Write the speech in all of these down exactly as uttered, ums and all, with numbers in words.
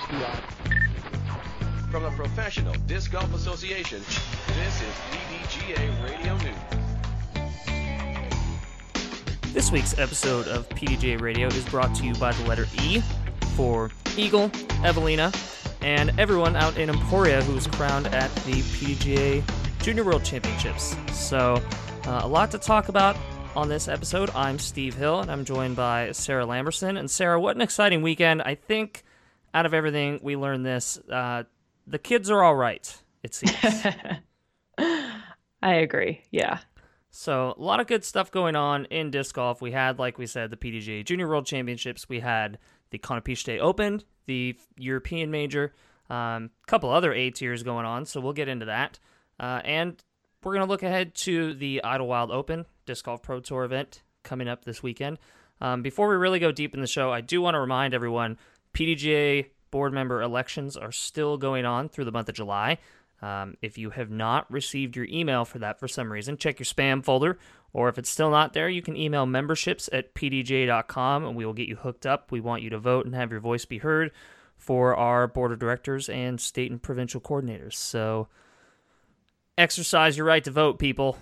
From the Professional Disc Golf Association, this is P D G A Radio News. This week's episode of P D G A Radio is brought to you by the letter E for Eagle, Evelina, and everyone out in Emporia who was crowned at the P D G A Junior World Championships. So, uh, a lot to talk about on this episode. I'm Steve Hill, and I'm joined by Sarah Lamberson. And Sarah, what an exciting weekend. I think out of everything, we learned this. Uh, the kids are all right, it seems. I agree, yeah. So, a lot of good stuff going on in disc golf. We had, like we said, the P D G A Junior World Championships. We had the Konopiste Open, the European Major, a um, couple other A-tiers going on, so we'll get into that. Uh, and we're going to look ahead to the Idlewild Open Disc Golf Pro Tour event coming up this weekend. Um, before we really go deep in the show, I do want to remind everyone, P D G A board member elections are still going on through the month of July. Um, if you have not received your email for that for some reason, check your spam folder, or if it's still not there, you can email memberships at p d g a dot com, and we will get you hooked up. We want you to vote and have your voice be heard for our board of directors and state and provincial coordinators. So exercise your right to vote, people.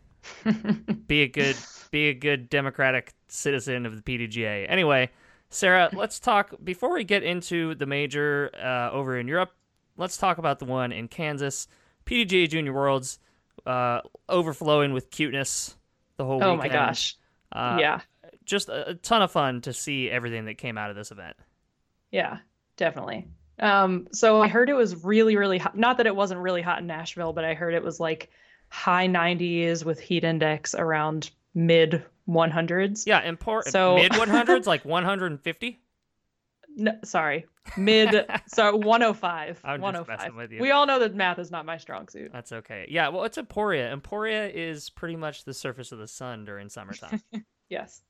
be a good, be a good democratic citizen of the P D G A. Anyway, Sarah, let's talk, before we get into the major uh, over in Europe, let's talk about the one in Kansas. P D G A Junior Worlds, uh, overflowing with cuteness the whole oh weekend. Oh my gosh. Uh, yeah. Just a, a ton of fun to see everything that came out of this event. Yeah, definitely. Um, so I heard it was really, really hot. Not that it wasn't really hot in Nashville, but I heard it was like high nineties with heat index around mid one hundreds. Yeah, import so... mid one hundreds, like one hundred fifty? No, sorry, mid, sorry, one oh five. I'm one oh five. Just messing with you. We all know that math is not my strong suit. That's okay. Yeah, well, it's Emporia. Emporia is pretty much the surface of the sun during summertime. Yes.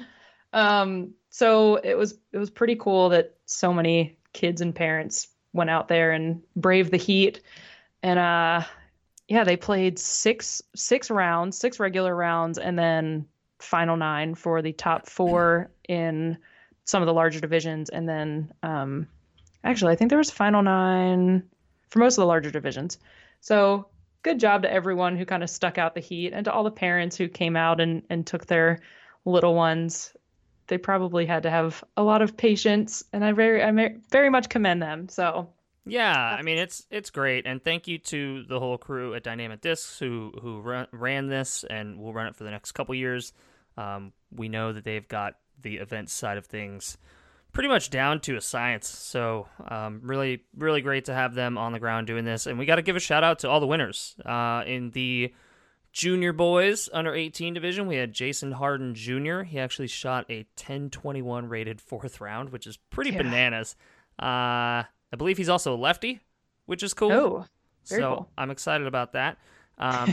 Um, so it was it was pretty cool that so many kids and parents went out there and braved the heat. And uh, yeah, they played six six rounds, six regular rounds, and then final nine for the top four in some of the larger divisions. And then um, actually, I think there was final nine for most of the larger divisions. So good job to everyone who kind of stuck out the heat, and to all the parents who came out and, and took their little ones. They probably had to have a lot of patience, and I very, I very much commend them. So, yeah, I mean it's it's great, and thank you to the whole crew at Dynamic Discs who who run, ran this and will run it for the next couple years. Um, we know that they've got the event side of things pretty much down to a science. So, um, really, really great to have them on the ground doing this, and we got to give a shout out to all the winners uh, in the Junior Boys under eighteen division. We had Jason Harden Junior He actually shot a ten twenty-one rated fourth round, which is pretty yeah. bananas. Uh, I believe he's also a lefty, which is cool. Oh, very so cool. I'm excited about that. Um,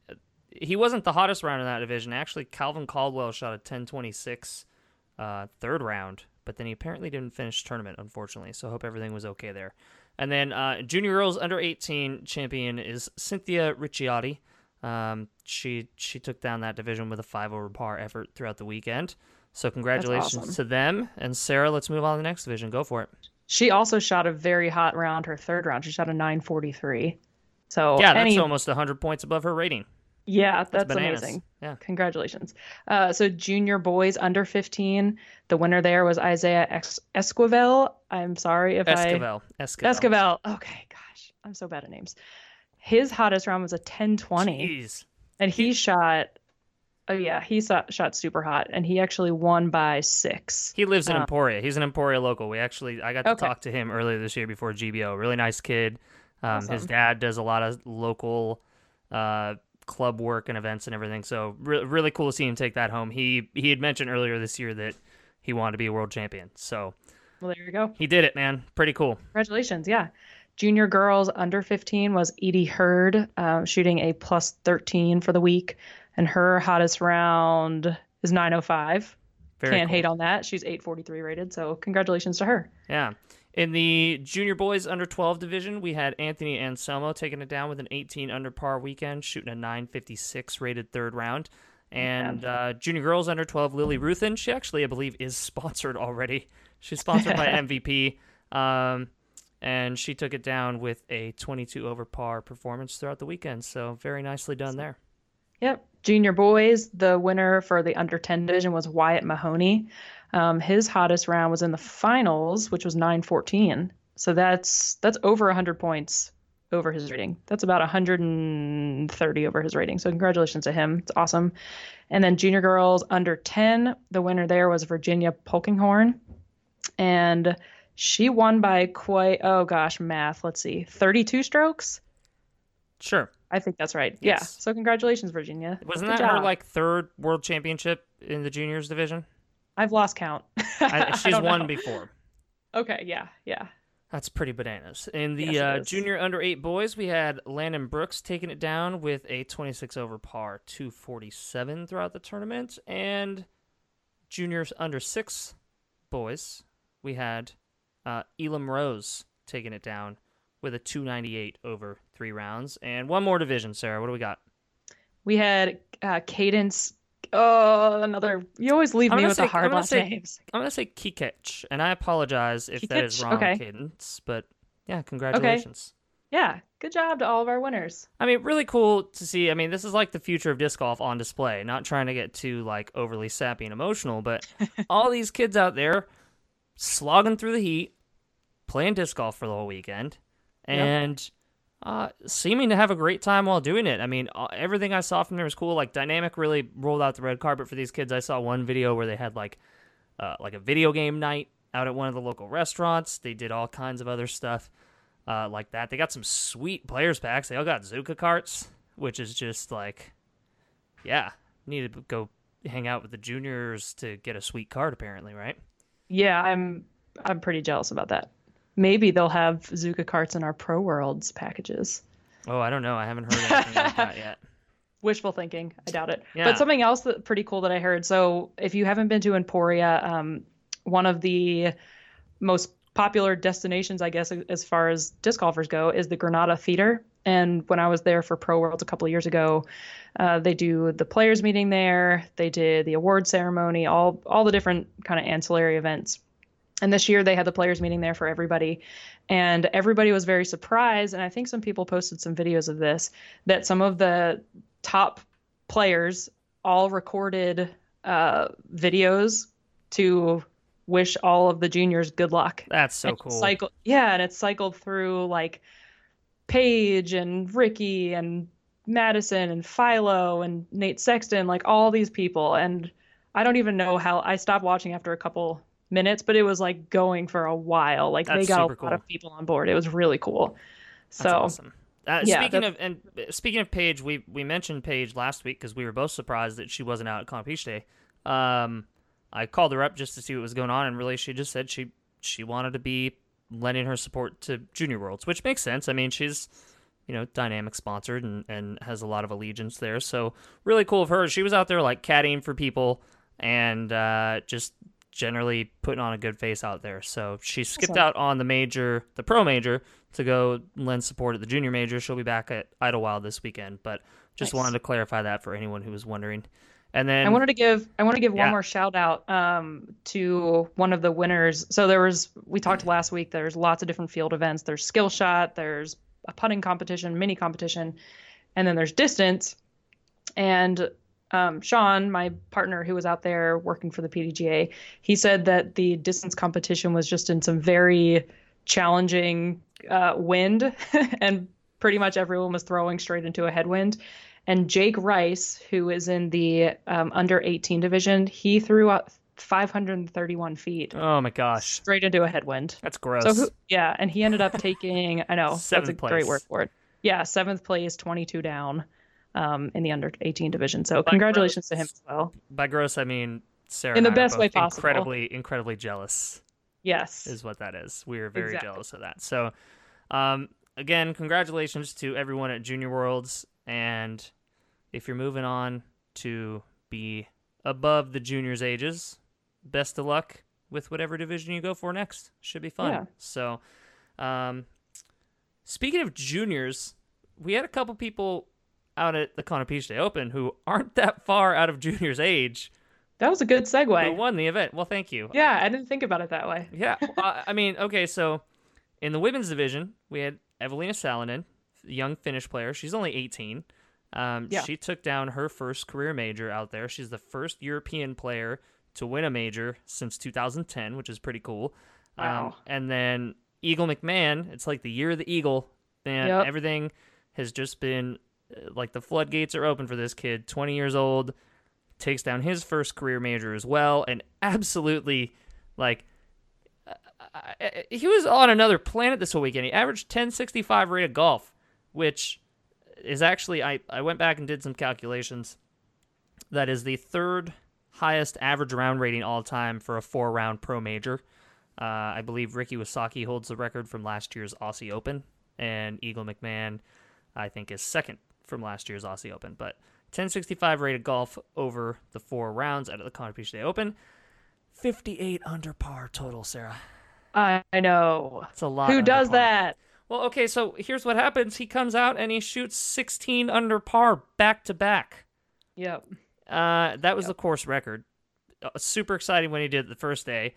he wasn't the hottest round in that division. Actually, Calvin Caldwell shot a ten twenty-six uh, third round, but then he apparently didn't finish tournament, unfortunately. So I hope everything was okay there. And then uh, Junior Girls under eighteen champion is Cynthia Ricciotti. Um, she she took down that division with a five over par effort throughout the weekend. So congratulations awesome. to them. And Sarah, let's move on to the next division. Go for it. She also shot a very hot round, her third round. She shot a nine forty-three. So yeah, that's any... almost one hundred points above her rating. Yeah, that's, that's amazing. Yeah, congratulations. Uh, so Junior Boys under fifteen, the winner there was Isaiah es- Esquivel. I'm sorry if Esquivel. I... Esquivel. Esquivel. Okay, gosh, I'm so bad at names. His hottest round was a ten twenty. Jeez. And he, he shot, oh yeah, he shot, shot super hot, and he actually won by six. He lives in um, Emporia. He's an Emporia local. We actually, I got to okay. talk to him earlier this year before G B O. Really nice kid. Um, awesome. His dad does a lot of local uh, club work and events and everything. So re- really cool to see him take that home. He he had mentioned earlier this year that he wanted to be a world champion. So well, there you go. He did it, man. Pretty cool. Congratulations. Yeah. Junior girls under fifteen was Edie Hurd, uh, shooting a plus thirteen for the week. And her hottest round is nine oh five. Very Can't cool. hate on that. She's eight forty-three rated. So congratulations to her. Yeah. In the junior boys under twelve division, we had Anthony Anselmo taking it down with an eighteen under par weekend, shooting a nine fifty-six rated third round. And uh, junior girls under twelve, Lily Ruthin, she actually, I believe, is sponsored already. She's sponsored by M V P. Um, and she took it down with a twenty-two over par performance throughout the weekend. So very nicely done there. Yep. Junior boys, the winner for the under ten division was Wyatt Mahoney. Um, his hottest round was in the finals, which was nine fourteen. So that's that's over one hundred points over his rating. That's about one hundred thirty over his rating. So congratulations to him. It's awesome. And then junior girls under ten, the winner there was Virginia Polkinghorn. And she won by quite, oh gosh, math. Let's see, thirty-two strokes? Sure. I think that's right. Yes. Yeah. So congratulations, Virginia. Wasn't Good that her job. like third world championship in the juniors division? I've lost count. I, I she's don't won know. before. Okay. Yeah. Yeah. That's pretty bananas. In the Yes, it uh, is. junior under eight boys, we had Landon Brooks taking it down with a twenty-six over par, two forty-seven throughout the tournament. And juniors under six boys, we had uh, Elam Rose taking it down with a two ninety-eight over three rounds. And one more division, Sarah. What do we got? We had uh, Cadence. Oh, another. You always leave I'm me gonna with say- the I'm hard gonna last say- names. I'm going to say Kikech, and I apologize if that is Kikech? wrong, Okay. Cadence. But yeah, congratulations. Yeah. Good job to all of our winners. I mean, really cool to see. I mean, this is like the future of disc golf on display. Not trying to get too like overly sappy and emotional, but all these kids out there slogging through the heat, playing disc golf for the whole weekend, and uh, seeming to have a great time while doing it. I mean, uh, everything I saw from there was cool. Like Dynamic really rolled out the red carpet for these kids. I saw one video where they had like uh, like a video game night out at one of the local restaurants. They did all kinds of other stuff. Uh, like that. They got some sweet players packs. They all got Zuka carts, which is just like, yeah, need to go hang out with the juniors to get a sweet cart, apparently, right? Yeah, I'm. I'm pretty jealous about that. Maybe they'll have Zuka carts in our Pro Worlds packages. Oh, I don't know. I haven't heard anything like that yet. Wishful thinking. I doubt it. Yeah. But something else that pretty cool that I heard. So if you haven't been to Emporia, um, one of the most popular destinations, I guess, as far as disc golfers go, is the Granada Theater. And when I was there for Pro Worlds a couple of years ago, uh, they do the players meeting there. They did the award ceremony, all all the different kind of ancillary events. And this year they had the players meeting there for everybody. And everybody was very surprised. And I think some people posted some videos of this, that some of the top players all recorded uh, videos to wish all of the juniors good luck. That's so And cool. Cycle, yeah, and it's cycled through like Paige and Ricky and Madison and Philo and Nate Sexton, like all these people. And I don't even know how I stopped watching after a couple minutes, but it was like going for a while. Like That's they got a super lot cool. of people on board. It was really cool. So That's awesome. Uh, yeah, speaking that's- of and uh, speaking of Paige, we we mentioned Paige last week because we were both surprised that she wasn't out at Conpeche Day. Um, I called her up just to see what was going on, and really, she just said she she wanted to be lending her support to Junior Worlds, which makes sense. I mean, she's you know Dynamic sponsored and and has a lot of allegiance there, so really cool of her. She was out there like caddying for people and uh, just generally putting on a good face out there. So she skipped Awesome. out on the major, the pro major, to go lend support at the junior major. She'll be back at Idlewild this weekend, but just Nice. wanted to clarify that for anyone who was wondering. And then I wanted to give I want to give Yeah. one more shout out um, to one of the winners. So there was we talked last week. There's lots of different field events. There's skill shot. There's a putting competition, mini competition, and then there's distance. And um, Sean, my partner who was out there working for the P D G A, he said that the distance competition was just in some very challenging uh, wind, and pretty much everyone was throwing straight into a headwind. And Jake Rice, who is in the um, under eighteen division, he threw out five hundred thirty-one feet oh my gosh, straight into a headwind. that's gross. So who, yeah, and he ended up taking, I know, that's a Seventh great place. word for it. Yeah, seventh place, twenty-two down um, in the under eighteen division. So congratulations to him as well. By gross, I mean Sarah In the and I are best both way possible. incredibly, incredibly jealous. Yes. Is what that is. We are very Exactly. jealous of that. So, um, again, congratulations to everyone at Junior Worlds. And if you're moving on to be above the juniors' ages, best of luck with whatever division you go for next. Should be fun. Yeah. So, um, speaking of juniors, we had a couple people out at the Conopy Day Open who aren't that far out of juniors' age That was a good who segue. won the event. Well, thank you. Yeah, I didn't think about it that way. Yeah, uh, I mean, okay, so In the women's division, we had Evelina Salonen, young Finnish player. She's only eighteen. Um, Yeah. She took down her first career major out there. She's the first European player to win a major since two thousand ten, which is pretty cool. Wow. Um, and then Eagle McMahon, it's like the year of the Eagle. Man, Yep. everything has just been uh, like the floodgates are open for this kid. twenty years old, takes down his first career major as well, and absolutely like uh, I- he was on another planet this whole weekend. He averaged ten sixty-five rated golf, which is actually I, I went back and did some calculations. That is the third highest average round rating all time for a four round pro major. Uh, I believe Ricky Wasaki holds the record from last year's Aussie Open, and Eagle McMahon, I think, is second from last year's Aussie Open. But ten sixty-five rated golf over the four rounds out of the Conopy Day Open. fifty-eight under par total, Sarah. I know. That's a lot. Who under does par. that? Well, okay, so here's what happens. He comes out and he shoots sixteen under par back to back. Yep. Uh, that was the course record. Uh, super exciting when he did it the first day.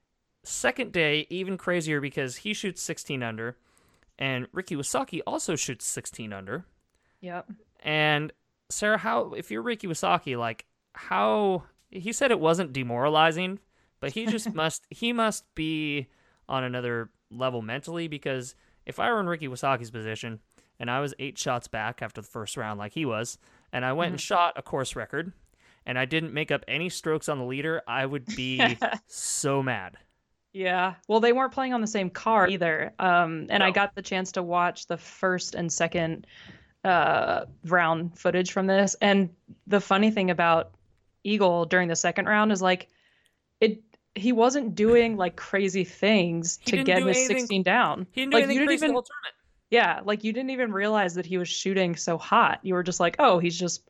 Second day, even crazier because he shoots sixteen under, and Ricky Wasaki also shoots sixteen under. Yep. And Sarah, how if you're Ricky Wasaki, like how he said it wasn't demoralizing, but he just must he must be on another level mentally, because if I were in Ricky Wasaki's position and I was eight shots back after the first round like he was, and I went and shot a course record and I didn't make up any strokes on the leader, I would be so mad. Yeah. Well, they weren't playing on the same car either. Um, and I No. got the chance to watch the first and second uh, round footage from this. And the funny thing about Eagle during the second round is like it he wasn't doing like crazy things He to didn't get do his anything- sixteen down. He didn't do like anything you didn't crazy the even whole tournament. yeah, like you didn't even realize that he was shooting so hot. You were just like, "Oh, he's just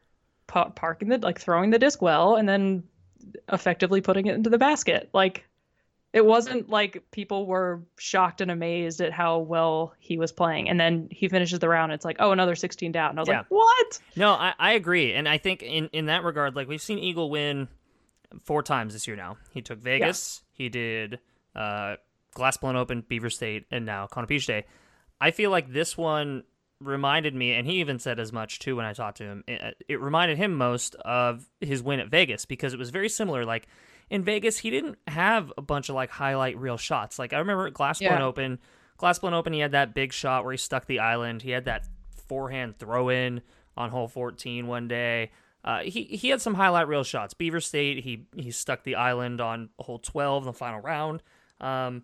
pa- parking the like throwing the disc well and then effectively putting it into the basket." Like it wasn't like people were shocked and amazed at how well he was playing. And then he finishes the round. It's like, oh, another sixteen down. And I was Yeah. like, what? No, I, I agree. And I think in, in that regard, like we've seen Eagle win four times this year now. He took Vegas, he did uh, Glassblown Open, Beaver State, and now Conopy Day. I feel like this one reminded me, and he even said as much too when I talked to him, it, it reminded him most of his win at Vegas, because it was very similar. Like in Vegas, he didn't have a bunch of like highlight reel shots. Like I remember at Glassblown Yeah. Open, Glassblown Open, he had that big shot where he stuck the island. He had that forehand throw in on hole fourteen one day. Uh, he he had some highlight reel shots. Beaver State, he he stuck the island on hole twelve in the final round. Um,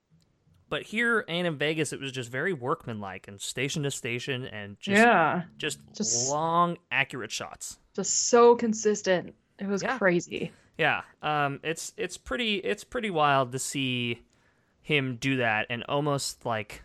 but here and in Vegas, it was just very workmanlike and station to station, and just Yeah. just, Just- long, accurate shots. Just so consistent. It was Yeah. crazy. Yeah, um, it's it's pretty it's pretty wild to see him do that, and almost like,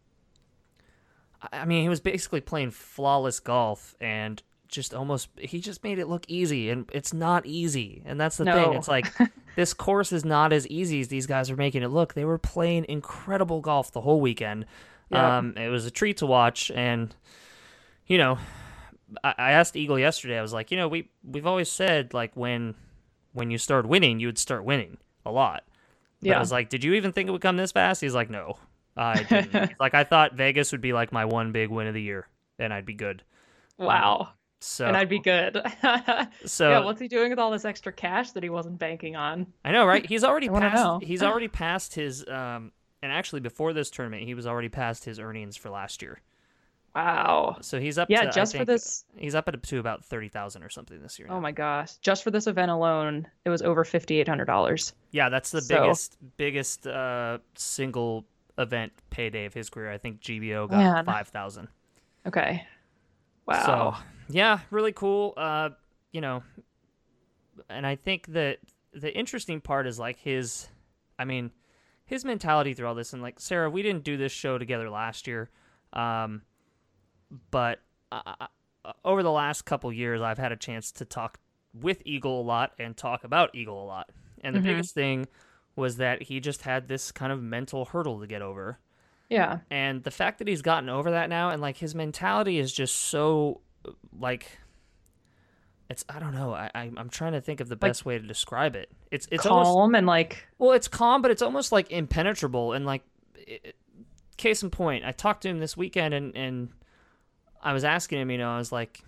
I mean, he was basically playing flawless golf, and just almost he just made it look easy, and it's not easy, and that's the No. thing. It's like this course is not as easy as these guys are making it look. They were playing incredible golf the whole weekend. Yeah. Um, it was a treat to watch, and you know, I, I asked Eagle yesterday. I was like, you know, we we've always said like when when you start winning, you would start winning a lot. But Yeah. I was like, did you even think it would come this fast? He's like, no, I didn't. He's like, I thought Vegas would be like my one big win of the year, and I'd be good. Wow. So And I'd be good. so yeah, what's he doing with all this extra cash that he wasn't banking on? I know, right? He's already I wanna passed. know. He's already passed his. Um, and actually, before this tournament, he was already past his earnings for last year. Wow. So he's up. Yeah, to, I just for think- this. He's up to about thirty thousand or something this year. Oh now. my gosh. Just for this event alone, it was over fifty-eight hundred dollars. Yeah, that's the So- biggest biggest uh, single event payday of his career. I think G B O got Man. five thousand. Okay. Wow. So yeah, really cool. Uh, you know, and I think that the interesting part is like his, I mean, his mentality through all this. And like Sarah, we didn't do this show together last year, um, but uh, over the last couple years, I've had a chance to talk with Eagle a lot and talk about Eagle a lot. And the Mhm. biggest thing was that he just had this kind of mental hurdle to get over. Yeah. And the fact that he's gotten over that now, and like his mentality is just so like it's I don't know. I, I I'm trying to think of the best way to describe it. It's it's Calm almost and like well, it's calm, but it's almost like impenetrable, and like it, case in point, I talked to him this weekend, and, and I was asking him, you know, I was like,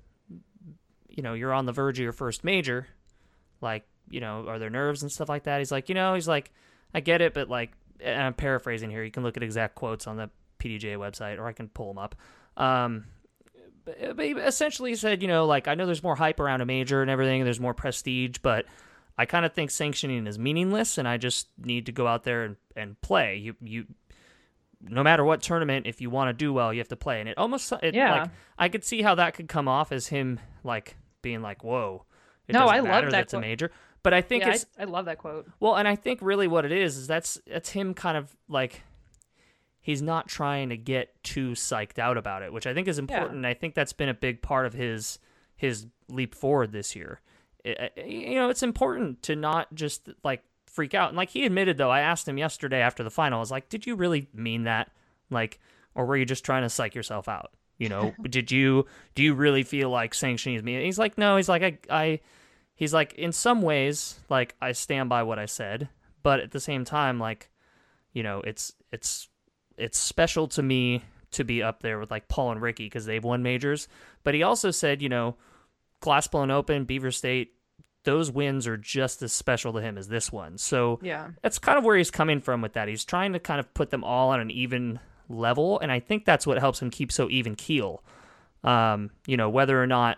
you know, you're on the verge of your first major. Like, you know, are there nerves and stuff like that? He's like, you know, he's like, I get it, but like, and I'm paraphrasing here. You can look at exact quotes on the P D G A website, or I can pull them up. Um, but, but he essentially said, you know, like, I know there's more hype around a major and everything, and there's more prestige, but I kind of think sanctioning is meaningless, and I just need to go out there and, and play. You, you, no matter what tournament, if you want to do well, you have to play. And it almost, it, Yeah. like, I could see how that could come off as him, like, being like, whoa, it No, doesn't I love matter that that's a quote. major. But I think Yeah, it's, I, I love that quote. well, and I think really what it is, is that's, that's him kind of, like, he's not trying to get too psyched out about it, which I think is important. Yeah. I think that's been a big part of his, his leap forward this year. It, you know, it's important to not just, like, freak out. And like he admitted, though, I asked him yesterday after the final, I was like, did you really mean that? Like, or were you just trying to psych yourself out? You know, did you, do you really feel like sanctioning is me? And he's like, no, he's like, I, I, he's like, in some ways, like, I stand by what I said, but at the same time, like, you know, it's, it's, it's special to me to be up there with like Paul and Ricky because they've won majors. But he also said, you know, Glassbone Open, Beaver State, those wins are just as special to him as this one. So Yeah. that's kind of where he's coming from with that. He's trying to kind of put them all on an even level, and I think that's what helps him keep so even keel. Um, you know, whether or not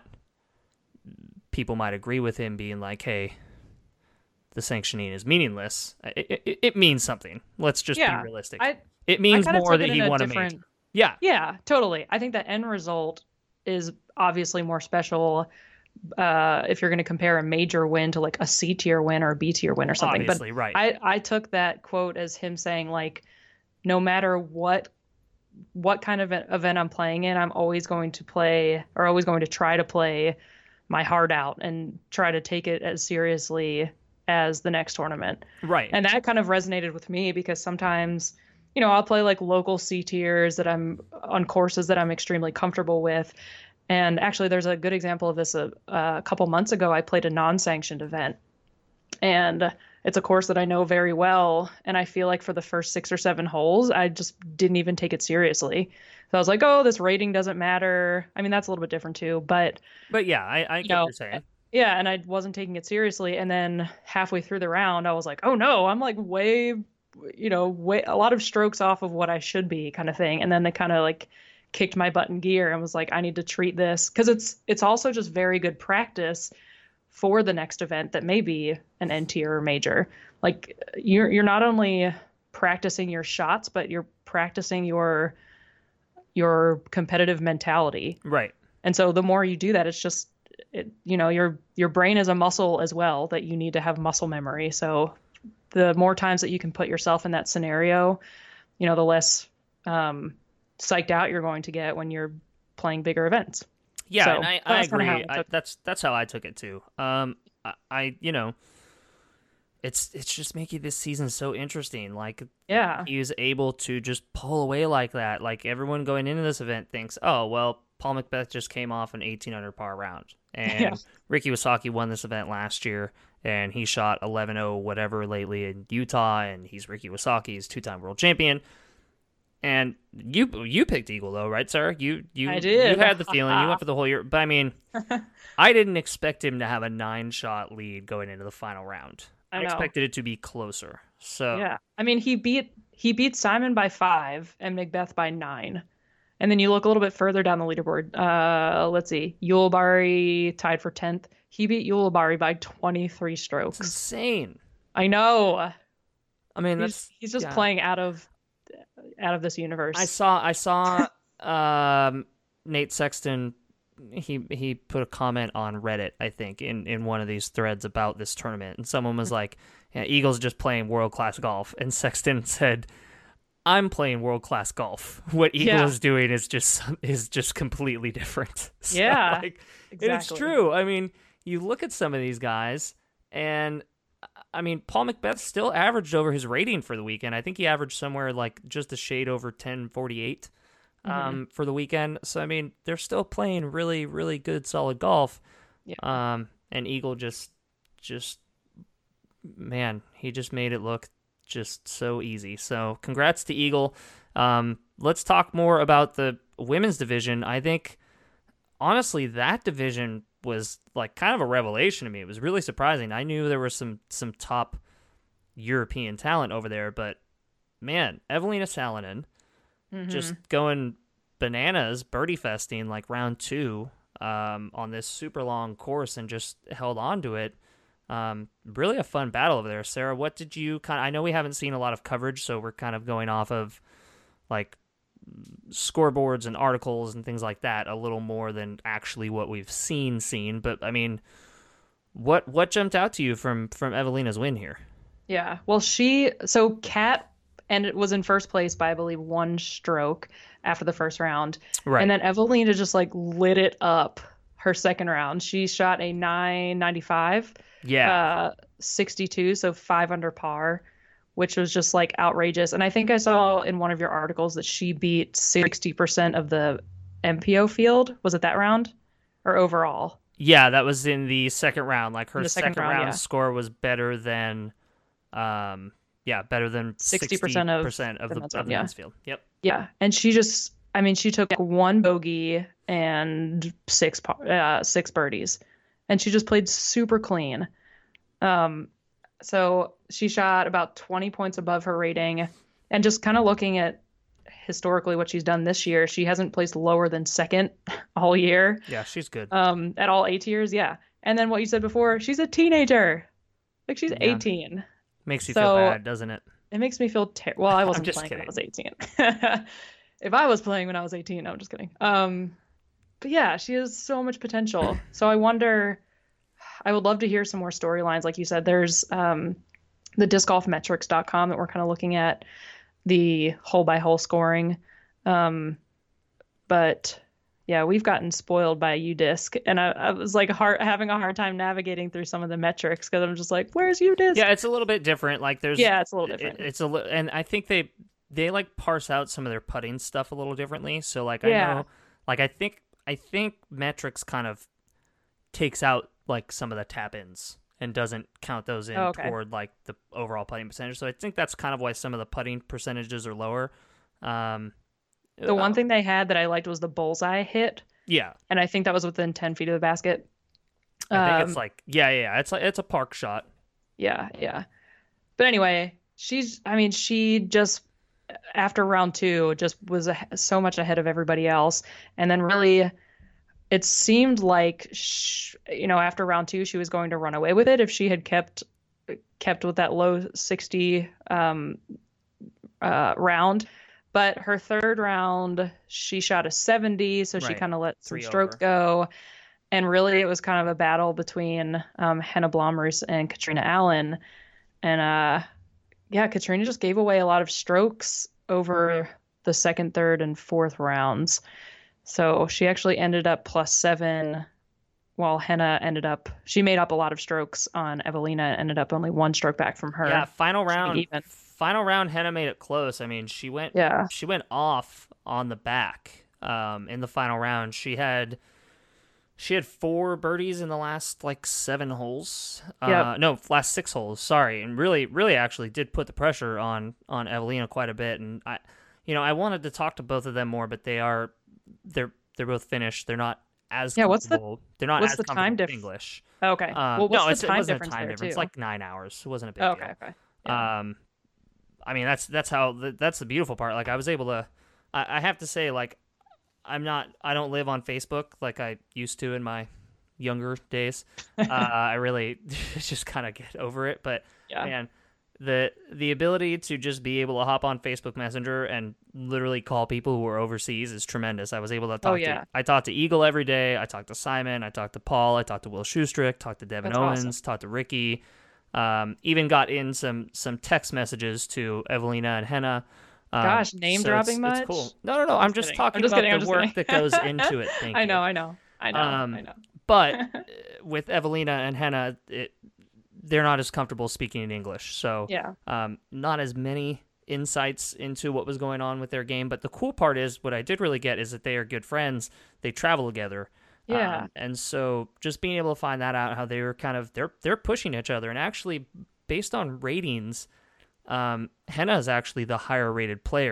people might agree with him being like, hey, the sanctioning is meaningless, it, it, it means something. Let's just Yeah. be realistic. I, it means kinda more took that it he in a won a different- major. Yeah. Yeah, totally. I think the end result is obviously more special uh, if you're going to compare a major win to like a C tier win or a B tier win or something. Obviously, but right. I, I took that quote as him saying like, no matter what what kind of event I'm playing in, I'm always going to play or always going to try to play my heart out and try to take it as seriously as the next tournament. Right. And that kind of resonated with me because sometimes, you know, I'll play like local C tiers that I'm on courses that I'm extremely comfortable with. And actually, there's a good example of this. A, a couple months ago, I played a non-sanctioned event, and it's a course that I know very well. And I feel like for the first six or seven holes, I just didn't even take it seriously. So I was like, oh, this rating doesn't matter. I mean, that's a little bit different too. But But yeah, I, I get know, what you're saying. yeah, and I wasn't taking it seriously. And then halfway through the round, I was like, oh no, I'm like way, you know, way a lot of strokes off of what I should be, kind of thing. And then they kind of like kicked my butt in gear and was like, I need to treat this because it's it's also just very good practice for the next event that may be an N tier or major. Like you're you're not only practicing your shots, but you're practicing your your competitive mentality. Right. And so the more you do that, it's just it, you know, your your brain is a muscle as well that you need to have muscle memory. So the more times that you can put yourself in that scenario, you know, the less um psyched out you're going to get when you're playing bigger events. Yeah, So, and I, I that's kinda agree. how I I, took- that's that's how I took it too. Um, I, I you know, it's it's just making this season so interesting. Like Yeah. he was able to just pull away like that. Like everyone going into this event thinks, oh well, Paul Macbeth just came off an eighteen under par round, and Yeah. Ricky Wasaki won this event last year, and he shot eleven oh whatever lately in Utah, and he's Ricky Wasaki, he's two-time world champion. And you you picked Eagle though, right, sir? You you I did. You had the feeling. You went for the whole year. But I mean, I didn't expect him to have a nine-shot lead going into the final round. I I, know. expected it to be closer. So Yeah. I mean, he beat he beat Simon by five and Macbeth by nine. And then you look a little bit further down the leaderboard. Uh, let's see. Yulbari tied for tenth. He beat Yulbari by twenty-three it's strokes. insane. I know. I mean, He's, that's he's just yeah. playing out of out of this universe. I saw I saw um, Nate Sexton. He he put a comment on Reddit, I think, in, in one of these threads about this tournament, and someone was like, yeah, "Eagles just playing world class golf," and Sexton said, "I'm playing world class golf. What Eagle Yeah. is doing is just is just completely different." So, Yeah, like, and it's exactly. true. I mean, you look at some of these guys, and I mean, Paul Macbeth still averaged over his rating for the weekend. I think he averaged somewhere like just a shade over ten forty-eight um, Mm-hmm. for the weekend. So, I mean, they're still playing really, really good, solid golf. Yeah. Um, and Eagle just, just, man, he just made it look just so easy. So, congrats to Eagle. Um, let's talk more about the women's division. I think, honestly, that division was like kind of a revelation to me. It was really surprising. I knew there was some some top European talent over there, but man, Evelina Salonen Mm-hmm. just going bananas, birdie festing like round two um, on this super long course and just held on to it. Um, really a fun battle over there. Sarah, what did you kind of, I know we haven't seen a lot of coverage, so we're kind of going off of like scoreboards and articles and things like that a little more than actually what we've seen seen. But I mean, what what jumped out to you from from Evelina's win here? Yeah. Well, she so Kat and it was in first place by I believe one stroke after the first round. Right. And then Evelina just like lit it up her second round. She shot a nine ninety-five. Yeah. Uh sixty-two, so five under par, which was just like outrageous. And I think I saw in one of your articles that she beat sixty percent of the M P O field. Was it that round or overall? Yeah, that was in the second round. Like her The second, second round, round yeah. score was better than, um, yeah, better than sixty percent of percent of the the, men's of one, the yeah. men's field. Yep. Yeah. And she just, I mean, she took one bogey and six par- uh, six birdies, and she just played super clean. Um, so she shot about twenty points above her rating, and just kind of looking at historically what she's done this year, she hasn't placed lower than second all year. Yeah, she's good. Um, at all eight years, yeah. And then what you said before, she's a teenager, like she's Yeah. eighteen. Makes you so- feel bad, doesn't it? It makes me feel ter- well. I wasn't just playing when I kidding. was eighteen. If I was playing when I was eighteen, no, I'm just kidding. Um, but yeah, she has so much potential. So I wonder. I would love to hear some more storylines. Like you said, there's um, the disc golf metrics dot com that we're kind of looking at the hole by hole scoring. Um, but yeah, we've gotten spoiled by UDisc, and I, I was like hard, having a hard time navigating through some of the metrics because I'm just like, where's UDisc? Yeah, it's a little bit different. Like there's Yeah, it's a little different. It, it's a li- and I think they they like parse out some of their putting stuff a little differently. So like I Yeah. know, like I think I think metrics kind of takes out like some of the tap ins and doesn't count those in Oh, okay. toward like the overall putting percentage. So I think that's kind of why some of the putting percentages are lower. Um, The one uh, thing they had that I liked was the bullseye hit, yeah, and I think that was within ten feet of the basket. I think Um, it's like yeah, yeah, yeah, it's like it's a park shot. Yeah, yeah. But anyway, she's, I mean, she just, after round two, just was a, so much ahead of everybody else. And then really, it seemed like, sh you know, after round two, she was going to run away with it if she had kept kept with that low sixty um, uh, round. But her third round, she shot a seventy, so she Right. kind of let some Three strokes over. go. And really, it was kind of a battle between um, Henna Blomroos and Katrina Allen. And uh, yeah, Katrina just gave away a lot of strokes over the second, third, and fourth rounds. So she actually ended up plus seven, while Henna ended up, she made up a lot of strokes on Evelina, ended up only one stroke back from her. Yeah, final round. even. Final round, Henna made it close. I mean, she went. Yeah. She went off on the back. Um, in the final round, she had. She had four birdies in the last like seven holes. Uh, Yep. No, last six holes. Sorry, and really, really, actually did put the pressure on on Evelina quite a bit. And I, you know, I wanted to talk to both of them more, but they are, they're they're both finished. They're not as Yeah, what's the- comfortable. They're not what's as the time comfortable with diff- English. Okay. Um, well, what's no, the it's, time it wasn't difference a time there, difference. It's too? like nine hours. It wasn't a big Oh, deal. okay, okay. Yeah. Um, I mean that's that's how that's the beautiful part. Like I was able to, I, I have to say like, I'm not I don't live on Facebook like I used to in my younger days. uh, I really just kind of get over it. But Yeah. man, the the ability to just be able to hop on Facebook Messenger and literally call people who are overseas is tremendous. I was able to talk Oh, yeah. to I talked to Eagle every day. I talked to Simon. I talked to Paul. I talked to Will Schustrick. Talked to Devin That's Owens. awesome. Talked to Ricky. Um, even got in some some text messages to Evelina and Henna. Um, Gosh, name so dropping it's, much? It's cool. No, no, no. I'm just kidding. talking I'm just about kidding. I'm the just work kidding. that goes into it. Thank I you. know, I know, I know, Um, I know. But uh, with Evelina and Henna, it, they're not as comfortable speaking in English. So Yeah. um, not as many insights into what was going on with their game. But the cool part is, what I did really get is that they are good friends. They travel together. Yeah. Um, and so just being able to find that out, how they were kind of, they're, they're pushing each other. And actually, based on ratings, um, Henna is actually the higher rated player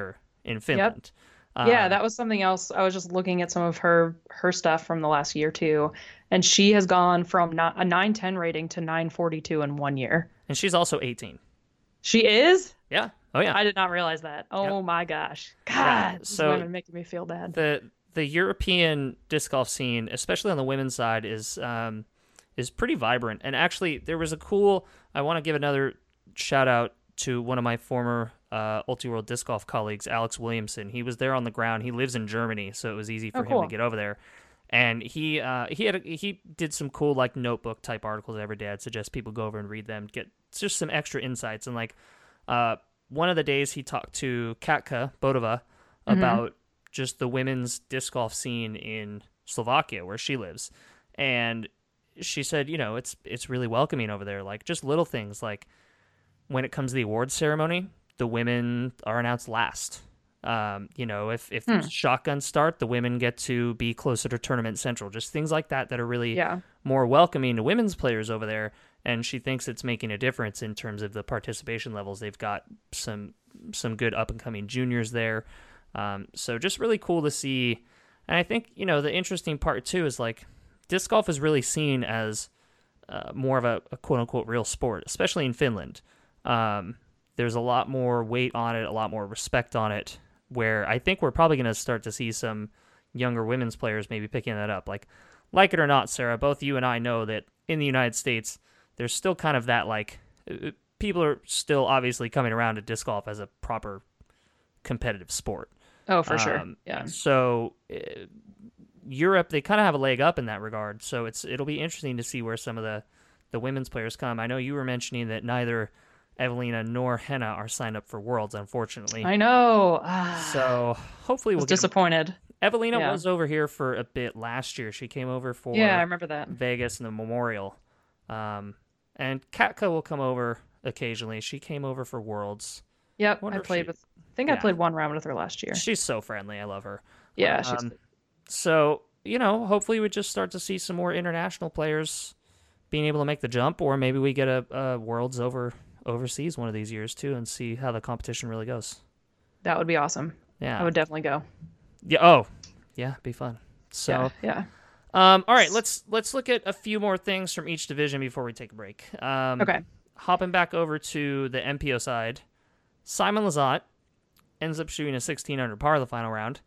in Finland. Yeah, Um, that was something else. I was just looking at some of her her stuff from the last year too, and she has gone from not a nine ten rating to nine forty-two in one year. and she's also eighteen. She is? Yeah. Oh yeah. I did not realize that. Oh Yep. my gosh. Yeah, God, these so women making me feel bad. the the European disc golf scene, especially on the women's side, is um, is pretty vibrant. And actually, there was a cool. I want to give another shout out to one of my former uh, Ulti World disc golf colleagues, Alex Williamson. He was there on the ground. He lives in Germany, so it was easy for Oh, him cool. to get over there. And he uh, he had a, he did some cool like notebook type articles every day. I'd suggest people go over and read them, get just some extra insights. And like uh, one of the days he talked to Katka Bodova about just the women's disc golf scene in Slovakia, where she lives. And she said, you know, it's it's really welcoming over there. Like just little things like when it comes to the awards ceremony, the women are announced last. Um, you know, if if Hmm. shotguns start, the women get to be closer to tournament central. Just things like that that are really Yeah. more welcoming to women's players over there. And she thinks it's making a difference in terms of the participation levels. They've got some some good up and coming juniors there. Um, so just really cool to see. And I think, you know, the interesting part too is like disc golf is really seen as uh, more of a, a quote unquote real sport, especially in Finland. Um, there's a lot more weight on it, a lot more respect on it, where I think we're probably going to start to see some younger women's players maybe picking that up. Like, like it or not, Sarah, both you and I know that in the United States, there's still kind of that, like, uh, people are still obviously coming around to disc golf as a proper competitive sport. Oh, for sure. Um, Yeah. So uh, Europe, they kind of have a leg up in that regard. So it's it'll be interesting to see where some of the, the women's players come. I know you were mentioning that neither Evelina nor Henna are signed up for Worlds, unfortunately. I know. Ah, So hopefully I was we'll get. disappointed. Evelina Yeah. was over here for a bit last year. She came over for Yeah, I remember that. Vegas and the Memorial. Um, and Katka will come over occasionally. She came over for Worlds. Yep, Wonder I if played she- with. I think I yeah. played one round with her last year. She's so friendly. I love her. Yeah, she's. Um, so, you know, hopefully we just start to see some more international players being able to make the jump, or maybe we get a, a Worlds over overseas one of these years too, and see how the competition really goes. That would be awesome. Yeah. I would definitely go. Yeah. Oh, yeah. Be fun. So, yeah, um, all right. Let's let's look at a few more things from each division before we take a break. Um, yeah. Okay. Hopping back over to the M P O side, Simon Lizotte ends up shooting a sixteen under par the final round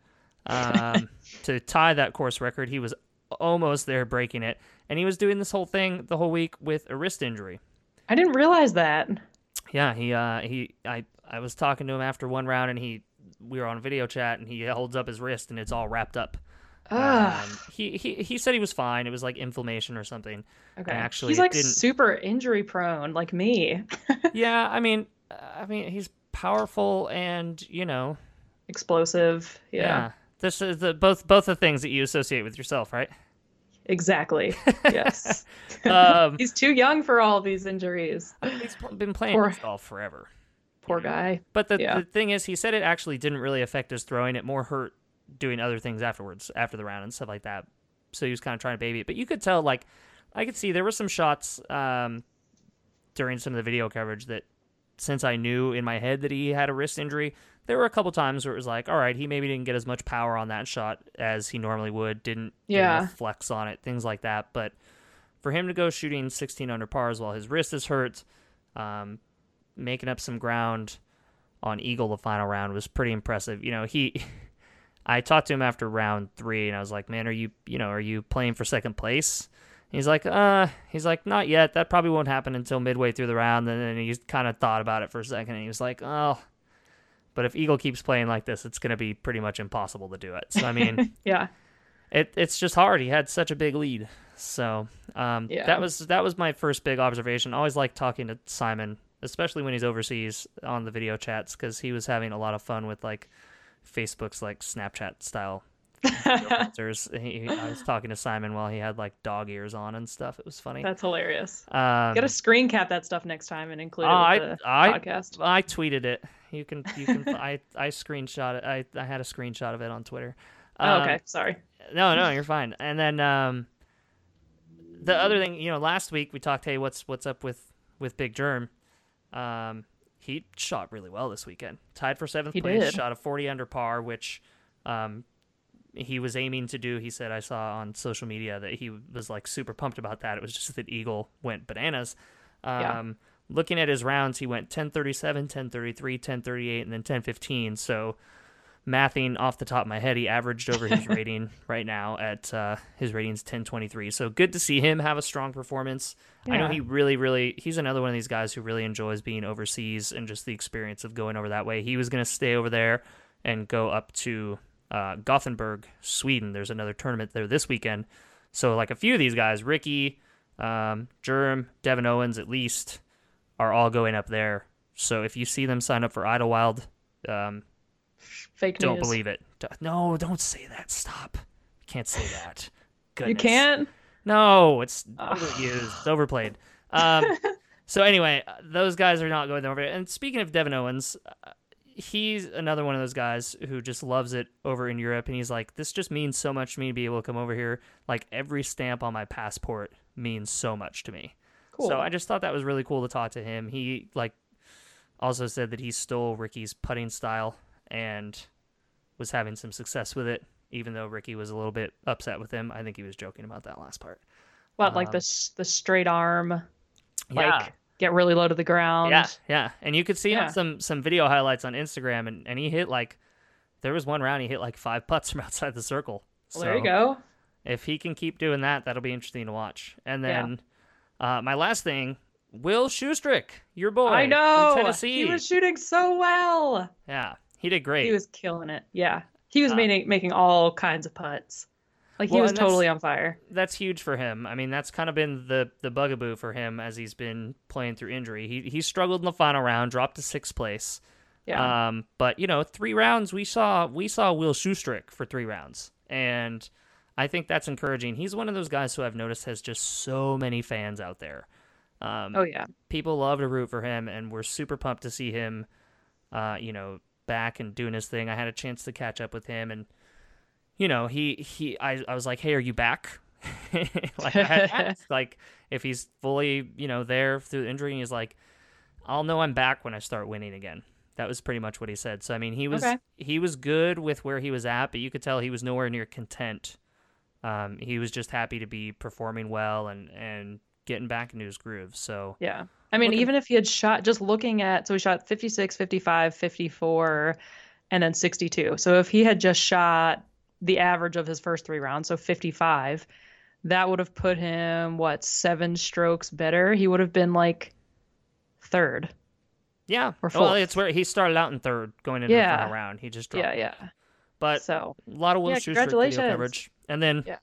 um, to tie that course record. He was almost there breaking it, and he was doing this whole thing the whole week with a wrist injury. I didn't realize that. Yeah, he uh, he I I was talking to him after one round, and he we were on video chat, and he holds up his wrist, and it's all wrapped up. Ugh. Um, he, he he said he was fine. It was like inflammation or something. Okay. And actually, He's it like didn't. super injury prone, like me. Yeah, I mean, uh, I mean, he's powerful, and you know, Explosive. yeah. Yeah. This is the both both the things that you associate with yourself, right? Exactly. Yes. Um, He's too young for all of these injuries. he's pl- been playing Poor- disc golf forever. Poor guy. But the, Yeah. the thing is, he said it actually didn't really affect his throwing. It more hurt doing other things afterwards, after the round and stuff like that. So he was kind of trying to baby it. But you could tell, like, I could see there were some shots um, during some of the video coverage that, since I knew in my head that he had a wrist injury, there were a couple times where it was like, all right, he maybe didn't get as much power on that shot as he normally would, didn't get Yeah. enough flex on it, things like that. But for him to go shooting sixteen under pars while his wrist is hurt, um, making up some ground on Eagle the final round was pretty impressive. You know, he, I talked to him after round three, and I was like, man, are you, you know, are you playing for second place? He's like, uh, he's like, not yet. That probably won't happen until midway through the round. And then he kind of thought about it for a second, and he was like, oh, but if Eagle keeps playing like this, it's going to be pretty much impossible to do it. So, I mean, Yeah. it it's just hard. He had such a big lead. So, um, Yeah. that was, that was my first big observation. I always like talking to Simon, especially when he's overseas on the video chats, because he was having a lot of fun with like Facebook's like Snapchat style filters. He, he- I was talking to Simon while he had like dog ears on and stuff. It was funny. That's hilarious. Um, Got to screen cap that stuff next time and include it Oh, with I- the I- podcast. I tweeted it. You can you can I I screenshot it. I I had a screenshot of it on Twitter. Oh, Um, okay. Sorry. No, no, you're fine. And then um, the other thing, you know, last week we talked, hey, what's what's up with with Big Germ? Um, he shot really well this weekend. Tied for seventh He place, did. shot a forty under par, which um, he was aiming to do. He said, I saw on social media that he was like super pumped about that. It was just that Eagle went bananas. Um, Yeah. Looking at his rounds, he went ten thirty-seven, ten thirty-three, ten thirty-eight, and then ten fifteen. So mathing off the top of my head, he averaged over his rating right now at uh, his rating's ten twenty-three. So good to see him have a strong performance. I know Yeah. he really, really, he's another one of these guys who really enjoys being overseas and just the experience of going over that way. He was going to stay over there and go up to uh, Gothenburg, Sweden. There's another tournament there this weekend. So like a few of these guys, Ricky, um, Germ, Devin Owens at least, are all going up there. So if you see them sign up for Idlewild, um, Fake don't news. believe it. D- No, don't say that. Stop. You can't say that. You Goodness. can't? No, it's Ugh. overused. It's overplayed. Um, so anyway, those guys are not going over. And speaking of Devin Owens, uh, he's another one of those guys who just loves it over in Europe. And he's like, this just means so much to me to be able to come over here. Like every stamp on my passport means so much to me. Cool. So I just thought that was really cool to talk to him. He like also said that he stole Ricky's putting style and was having some success with it, even though Ricky was a little bit upset with him. I think he was joking about that last part. What, like um, this the straight arm, like Yeah. get really low to the ground? Yeah, yeah. And you could see Yeah. on some some video highlights on Instagram, and, and he hit like, there was one round he hit like five putts from outside the circle. Well, there you So go. If he can keep doing that, that'll be interesting to watch. And Yeah. then uh, my last thing, Will Schustrick, your boy I know. from Tennessee. He was shooting so well. Yeah, he did great. He was killing it. Yeah. He was Uh, making making all kinds of putts. Like he Well, was and that's- totally on fire. That's huge for him. I mean, that's kind of been the the bugaboo for him as he's been playing through injury. He he struggled in the final round, dropped to sixth place. Yeah. Um, but you know, three rounds we saw we saw Will Schustrick for three rounds, and I think that's encouraging. He's one of those guys who I've noticed has just so many fans out there. Um, oh yeah. People love to root for him, and we're super pumped to see him, uh, you know, back and doing his thing. I had a chance to catch up with him, and you know, he he I, I was like, hey, are you back? like I had asked, like if he's fully, you know, there through the injury, and he's like, I'll know I'm back when I start winning again. That was pretty much what he said. So I mean, he was Okay. he was good with where he was at, but you could tell he was nowhere near content. Um, he was just happy to be performing well and and getting back into his groove. So Yeah. I mean, Looking- even if he had shot, just looking at, so he shot fifty-six, fifty-five, fifty-four, and then sixty-two. So if he had just shot the average of his first three rounds, so fifty-five, that would have put him, what, seven strokes better? He would have been like third. yeah, Or well, fourth. it's where he started out in third going into Yeah. the final round. He just dropped. Yeah, yeah. But So, a lot of Will Yeah, Schuster video congratulations. coverage. And then Yeah.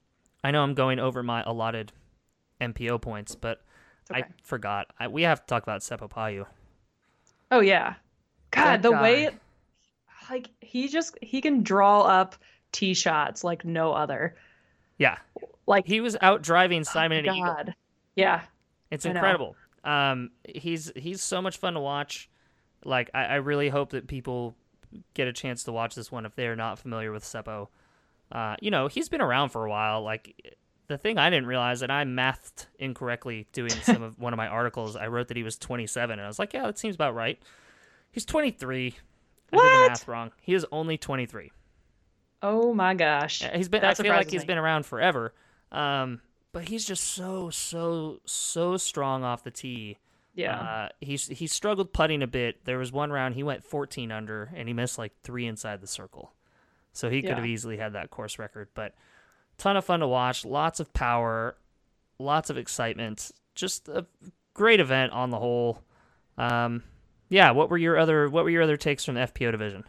I know I'm going over my allotted M P O points, but it's okay. I forgot. I, we have to talk about Seppo Payu. Oh yeah. God, Good the way guy. like he just he can draw up tee shots like no other. Yeah, Like he was out driving oh Simon my and Eagle. God. Yeah. It's I know. incredible. Um, he's he's so much fun to watch. Like I, I really hope that people get a chance to watch this one if they're not familiar with Seppo. Uh, you know, he's been around for a while. Like the thing I didn't realize, and I mathed incorrectly doing some of one of my articles. I wrote that he was twenty-seven, and I was like, yeah, that seems about right. He's twenty-three. I did the What? math wrong. He is only twenty-three. Oh my gosh. Uh, He's been. That I feel like surprises he's me. been around forever. Um, but he's just so so so strong off the tee. Yeah. Uh, he's he struggled putting a bit. There was one round he went fourteen under, and he missed like three inside the circle. So he could Yeah. have easily had that course record. But ton of fun to watch. Lots of power. Lots of excitement. Just a great event on the whole. Um, yeah. What were your other What were your other takes from the F P O division?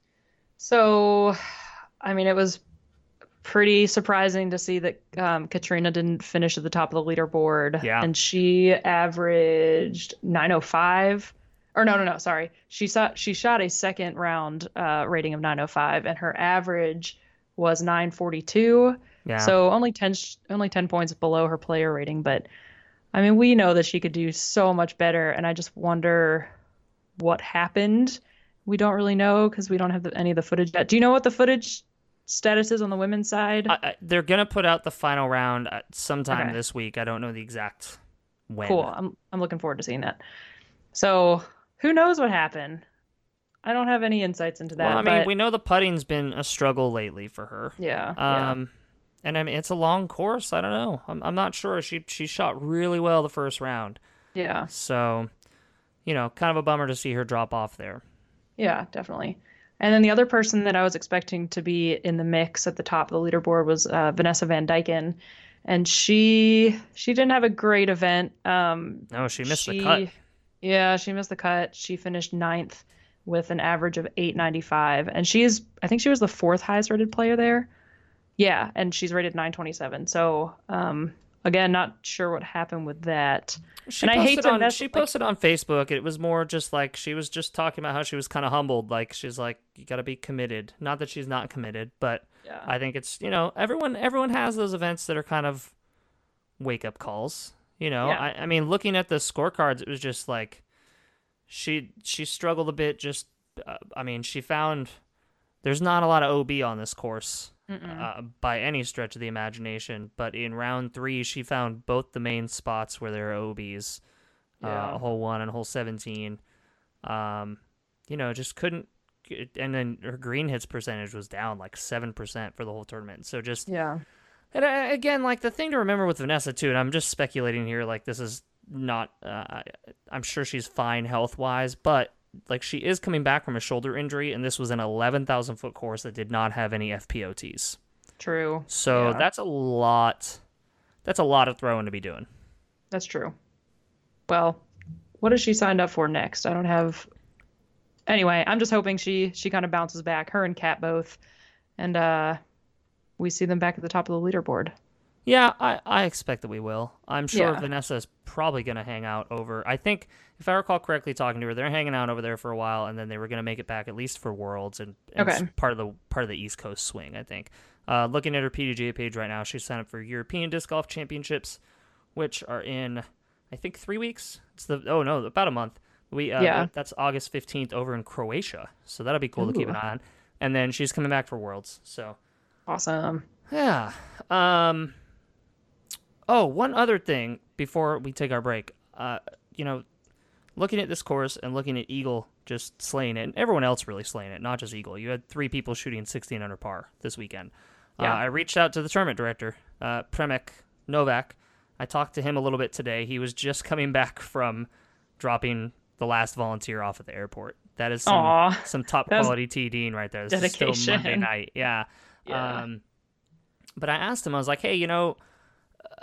So, I mean, it was pretty surprising to see that um, Katrina didn't finish at the top of the leaderboard. Yeah. And she averaged nine oh five. Or no, no, no, sorry. She saw, she shot a second round uh, rating of nine oh five, and her average was nine forty-two. Yeah. So only ten sh- only ten points below her player rating, but I mean, we know that she could do so much better, and I just wonder what happened. We don't really know because we don't have the, any of the footage yet. Do you know what the footage status is on the women's side? I, I, they're gonna put out the final round at sometime Okay. this week. I don't know the exact when. Cool. I'm I'm looking forward to seeing that. So who knows what happened? I don't have any insights into that. Well, I mean, but... we know the putting's been a struggle lately for her. Yeah. Um, yeah. and I mean, it's a long course. I don't know. I'm I'm not sure. She she shot really well the first round. Yeah. So, you know, kind of a bummer to see her drop off there. Yeah, definitely. And then the other person that I was expecting to be in the mix at the top of the leaderboard was uh, Vanessa Van Dyken, and she she didn't have a great event. Um, no, she missed she, the cut. Yeah, she missed the cut. She finished ninth with an average of eight ninety-five, and she's I think she was the fourth highest rated player there. Yeah, and she's rated nine twenty-seven. So um, again, not sure what happened with that. She and I hate to on, mess, she like, posted on Facebook. It was more just like she was just talking about how she was kind of humbled. Like she's like, you got to be committed. Not that she's not committed, but yeah. I think it's, you know, everyone everyone has those events that are kind of wake up calls. You know, Yeah. I, I mean, looking at the scorecards, it was just like she she struggled a bit. Just uh, I mean, she found there's not a lot of O B on this course. Uh, by any stretch of the imagination, but in round three, she found both the main spots where there are O Bs, Yeah. uh, hole one and hole seventeen. Um, you know, just couldn't, and then her green hits percentage was down like seven percent for the whole tournament. So just, Yeah. and uh, again, like the thing to remember with Vanessa too, and I'm just speculating here, like this is not, uh, I'm sure she's fine health wise, but like she is coming back from a shoulder injury, and this was an eleven thousand foot course that did not have any F P O Ts. True. So Yeah. that's a lot. That's a lot of throwing to be doing. That's true. Well, what has she signed up for next? I don't have. Anyway, I'm just hoping she she kind of bounces back. Her and Kat both, and uh, we see them back at the top of the leaderboard. Yeah, I, I expect that we will. I'm sure Yeah. Vanessa is probably going to hang out over. I think, if I recall correctly, talking to her, they're hanging out over there for a while, and then they were going to make it back at least for Worlds and, and Okay. part of the part of the East Coast swing. I think. Uh, looking at her P D G A page right now, she's signed up for European Disc Golf Championships, which are in, I think, three weeks. It's the oh no, about a month. We uh, Yeah. that's August fifteenth over in Croatia, so that'll be cool to keep Ooh. an eye on. And then she's coming back for Worlds. So Awesome. yeah. Um. Oh, one other thing before we take our break. Uh, you know, looking at this course and looking at Eagle just slaying it, and everyone else really slaying it, not just Eagle. You had three people shooting sixteen under par this weekend. Yeah. Uh, I reached out to the tournament director, uh, Premek Novak. I talked to him a little bit today. He was just coming back from dropping the last volunteer off at the airport. That is some, Aw, some top that's quality TDing right there. This is still dedication. Monday night. Yeah. Yeah. Um, but I asked him, I was like, hey, you know, uh,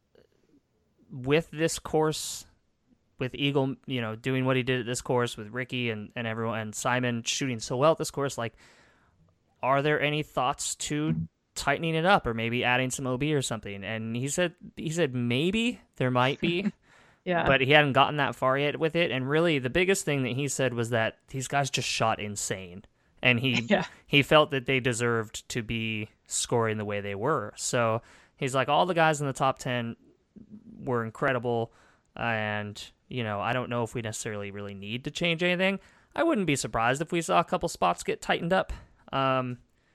with this course, with Eagle, you know, doing what he did at this course, with Ricky and, and everyone, and Simon shooting so well at this course, like, are there any thoughts to tightening it up or maybe adding some O B or something? And he said, he said maybe there might be, Yeah. but he hadn't gotten that far yet with it. And really, the biggest thing that he said was that these guys just shot insane, and he Yeah. he felt that they deserved to be scoring the way they were. So he's like, all the guys in the top ten were incredible, and you know, I don't know if we necessarily really need to change anything. I wouldn't be surprised if we saw a couple spots get tightened up, um,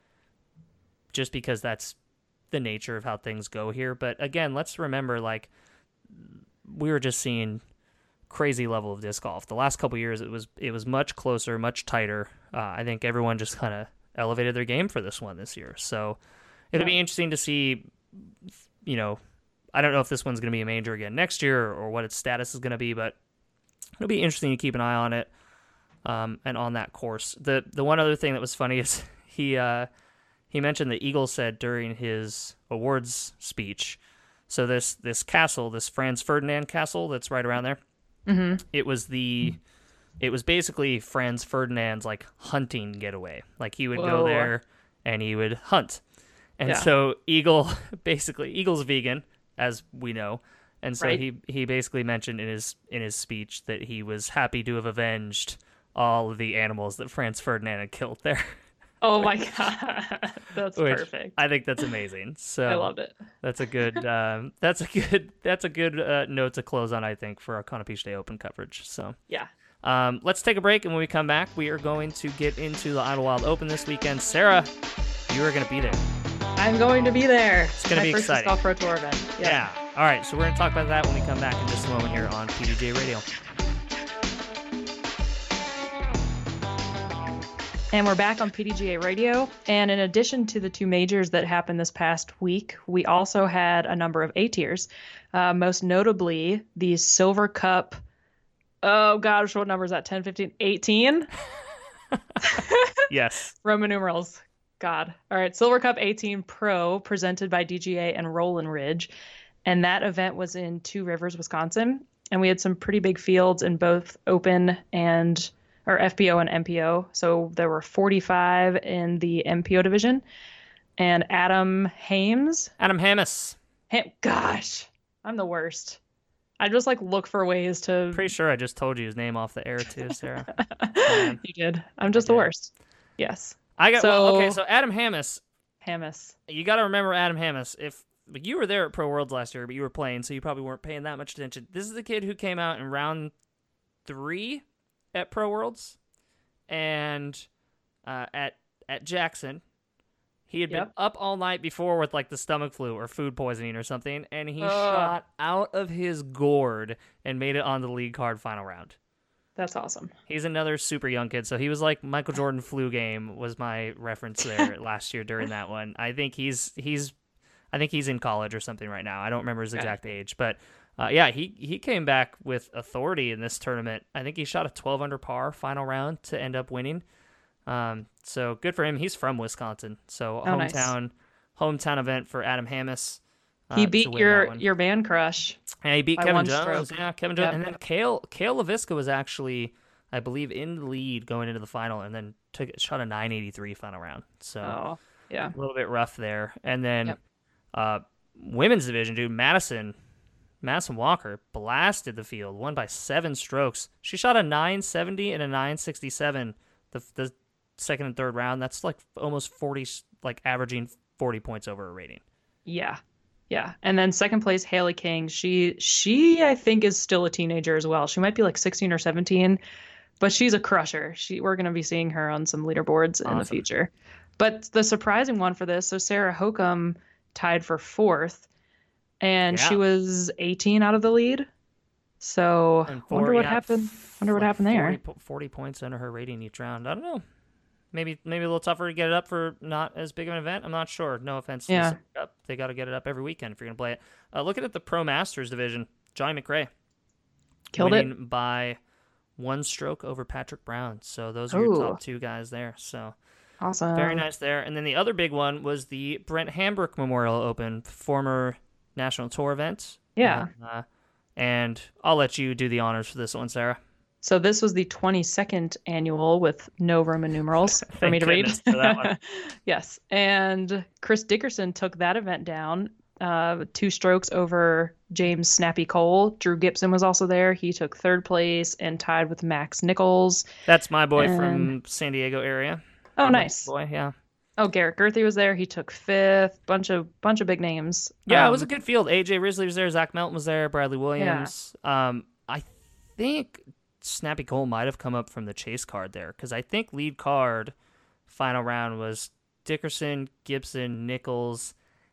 just because that's the nature of how things go here. But again, let's remember, like, we were just seeing crazy level of disc golf. The last couple years, it was it was much closer, much tighter. Uh, I think everyone just kind of elevated their game for this one this year. So it'll Yeah. be interesting to see, you know, I don't know if this one's going to be a major again next year or what its status is going to be, but it'll be interesting to keep an eye on it um, and on that course. The the one other thing that was funny is he uh, he mentioned that Eagle said during his awards speech, so this this castle, this Franz Ferdinand castle that's right around there, Mm-hmm. it was the it was basically Franz Ferdinand's like hunting getaway. Like he would go Whoa. there and he would hunt. And Yeah. so Eagle basically Eagle's vegan, as we know. And so Right. he he basically mentioned in his in his speech that he was happy to have avenged all of the animals that Franz Ferdinand had killed there. Oh my god, that's Which perfect. I think that's amazing. So I loved it. that's a good um, that's a good that's a good uh, note to close on, I think, for our Conopiche Day Open coverage. So Yeah. um, let's take a break, and when we come back, we are going to get into the Idlewild Open this weekend. Sarah, you are going to be there. I'm going to be there. It's gonna my be first exciting. Disc Golf Pro Tour event. Yep. Yeah. All right. So we're going to talk about that when we come back in just a moment here on P D J Radio. And we're back on P D G A Radio. And in addition to the two majors that happened this past week, we also had a number of A-tiers. Uh, most notably, the Silver Cup. Oh, gosh, what number is that? ten, fifteen, eighteen? Yes. Roman numerals. God. All right. Silver Cup eighteen Pro presented by D G A and Roland Ridge. And that event was in Two Rivers, Wisconsin. And we had some pretty big fields in both open and or F P O and M P O. So there were forty-five in the M P O division. And Adam Hames. Adam Hamas. Ham- Gosh, I'm the worst. I just like look for ways to. Pretty sure I just told you his name off the air too, Sarah. You did. I'm just the worst. Yes. I got So- well, okay. So Adam Hamas, Hamas. you got to remember Adam Hamas. If like, you were there at Pro Worlds last year, but you were playing, so you probably weren't paying that much attention. This is the kid who came out in round three at Pro Worlds, and uh, at at Jackson, he had Yep. been up all night before with like the stomach flu or food poisoning or something, and he Ugh. shot out of his gourd and made it on the league card final round. That's awesome. He's another super young kid, so he was like Michael Jordan flu game was my reference there last year during that one. I think he's he's I think he's in college or something right now. I don't remember his Okay. exact age, but uh, yeah, he he came back with authority in this tournament. I think he shot a twelve under par final round to end up winning. Um, so good for him. He's from Wisconsin, so Oh, nice. hometown hometown event for Adam Hamas. Uh, He to beat win that your one. your band crush. And he beat by Kevin one Jones. stroke. Yeah, Kevin Jones. Yep. And then Kale Kale LaVisca was actually, I believe, in the lead going into the final, and then took shot a nine eighty-three final round. So Oh, yeah. a little bit rough there. And then Yep. uh, women's division, dude, Madison Madison Walker blasted the field, won by seven strokes. She shot a nine seventy and a nine sixty-seven the the second and third round. That's like almost forty, like averaging forty points over a rating. Yeah. Yeah. And then second place, Haley King. She she I think is still a teenager as well. She might be like sixteen or seventeen, but she's a crusher. She we're gonna be seeing her on some leaderboards in the Awesome. future. But the surprising one for this, so Sarah Hokum tied for fourth, and she Yeah. was eighteen out of the lead. So And wonder four- what yeah, happened. f- Wonder what like happened there. forty, po- forty points under her rating each round. I don't know. Maybe maybe a little tougher to get it up for not as big of an event. I'm not sure. No offense. to Yeah. the Super Cup. They got to get it up every weekend if you're going to play it. Uh, looking at the Pro Masters division, Johnny McRae. Killed it. winning by one stroke over Patrick Brown. So those are your Ooh. top two guys there. So Awesome. very nice there. And then the other big one was the Brent Hambrook Memorial Open, former National Tour event. Yeah. Uh, and I'll let you do the honors for this one, Sarah. So this was the twenty-second annual with no Roman numerals for Thank me to read. goodness for that one. Yes. And Chris Dickerson took that event down, uh, two strokes over James Snappy Cole. Drew Gibson was also there. He took third place and tied with Max Nichols. That's my boy from And- San Diego area. Oh, My nice. boy, yeah. Oh, Garrett Gerthy was there. He took fifth. Bunch of bunch of big names. Yeah, it Um, was a good field. A J Risley was there. Zach Melton was there. Bradley Williams. Um, I think Snappy Cole might have come up from the chase card there because I think lead card final round was Dickerson, Gibson, Nichols,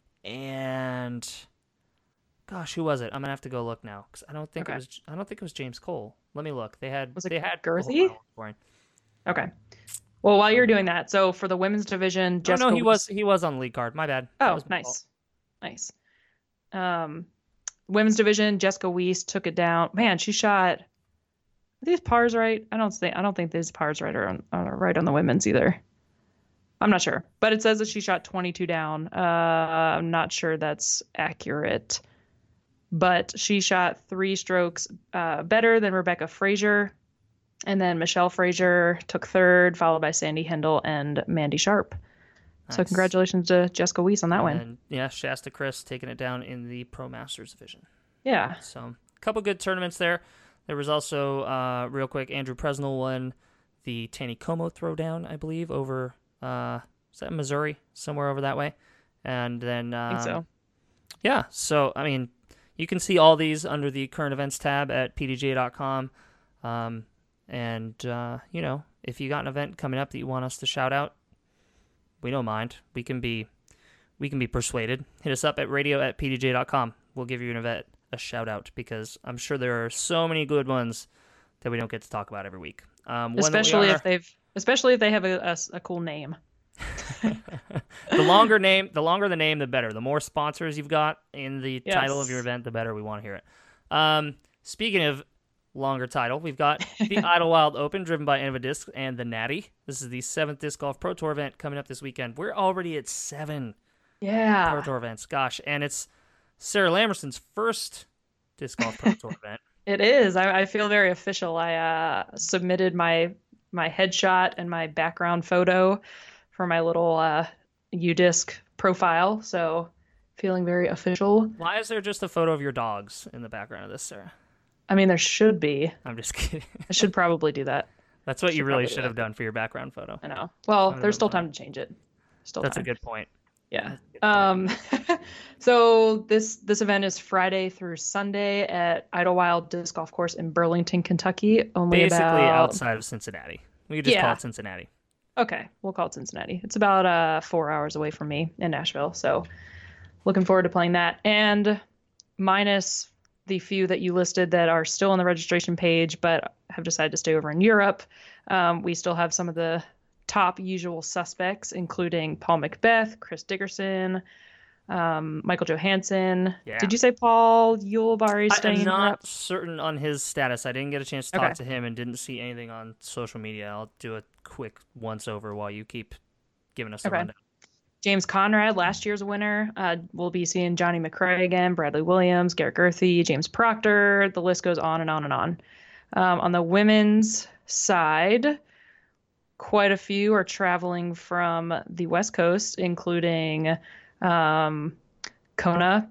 and gosh, who was it? I'm gonna have to go look now because I don't think Okay. it was. I don't think it was James Cole. Let me look. They had. Was it they had Gerthy? Scoring. Okay. Well, while you're doing that, so for the women's division, Oh, Jessica no, he was he was on the lead card. My bad. That Oh, was my fault. nice. Nice. Um, women's division, Jessica Weiss took it down. Man, she shot. Are these pars right? I don't think I don't think these pars right are on are right on the women's either. I'm not sure, but it says that she shot twenty-two down. Uh, I'm not sure that's accurate, but she shot three strokes uh, better than Rebecca Frazier, and then Michelle Frazier took third, followed by Sandy Hendel and Mandy Sharp. So Nice. congratulations to Jessica Weiss on that win. And yeah, Shasta Chris taking it down in the Pro Masters division. Yeah. So a couple good tournaments there. There was also, uh, real quick, Andrew Presnell won the Taneycomo Throwdown, I believe, over, uh, is that Missouri? Somewhere over that way. And then, um, I think so. yeah, so, I mean, you can see all these under the current events tab at p d g a dot com. Um, and, uh, you know, if you got an event coming up that you want us to shout out, we don't mind. We can be, we can be persuaded. Hit us up at radio at p d g a dot com. We'll give you an event a shout out because I'm sure there are so many good ones that we don't get to talk about every week. Um, one that we Especially are- if they've especially if they have a, a, a cool name. The longer name, the longer the name, the better. The more sponsors you've got in the Yes. title of your event, the better we want to hear it. Um, speaking of longer title, we've got the Idlewild Open, driven by Innovadisc and the Natty. This is the seventh Disc Golf Pro Tour event coming up this weekend. We're already at seven Yeah. Pro Tour events. Gosh, and it's Sarah Lamerson's first Disc Golf Pro Tour event. It is. I, I feel very official. I uh, submitted my my headshot and my background photo for my little uh, U disc profile, so feeling very official. Why is there just a photo of your dogs in the background of this, Sarah? I mean, there should be. I'm just kidding. I should probably do that. That's what you Should really probably do should that. have done for your background photo. I know. Well, That would've there's been still fun. time to change it. Still That's time. a good point. Yeah. That's a good point. Um, so this this event is Friday through Sunday at Idlewild Disc Golf Course in Burlington, Kentucky. Only Basically about outside of Cincinnati. We could just call Yeah. it Cincinnati. Okay, we'll call it Cincinnati. It's about uh four hours away from me in Nashville, so looking forward to playing that. And minus the few that you listed that are still on the registration page but have decided to stay over in Europe, um, we still have some of the top usual suspects, including Paul Macbeth, Chris Dickerson, um, Michael Johansson. Yeah. Did you say Paul Yulbari I staying am in not Europe? certain on his status. I didn't get a chance to talk Okay. to him and didn't see anything on social media. I'll do a quick once over while you keep giving us a Okay. rundown. James Conrad, last year's winner. Uh, we'll be seeing Johnny McRae again, Bradley Williams, Garrett Gerthy, James Proctor. The list goes on and on and on. Um, on the women's side, quite a few are traveling from the West Coast, including um, Kona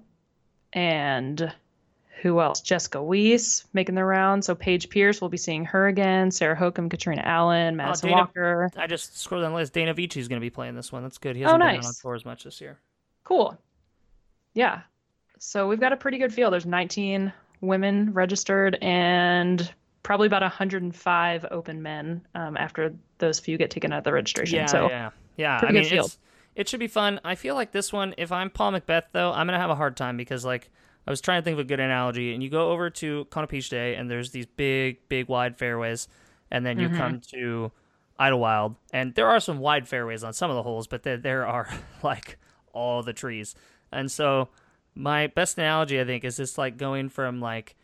and who else? Jessica Weiss making the round. So Paige Pierce, we'll be seeing her again. Sarah Hokum, Katrina Allen, Madison Dana- Walker. I just scrolled down the list. Dana Vici is going to be playing this one. That's good. He Oh, hasn't been out nice. on tour as much this year. Cool. Yeah. So we've got a pretty good field. There's nineteen women registered and probably about one hundred five open men um, after those few get taken out of the registration. Yeah, so yeah, yeah. pretty I good mean, field. it's, it should be fun. I feel like this one, if I'm Paul Macbeth, though, I'm going to have a hard time because, like, I was trying to think of a good analogy, and you go over to Conopiche Day, and there's these big, big, wide fairways, and then you Mhm. come to Idlewild, and there are some wide fairways on some of the holes, but there, there are, like, all the trees. And so my best analogy, I think, is just, like, going from, like,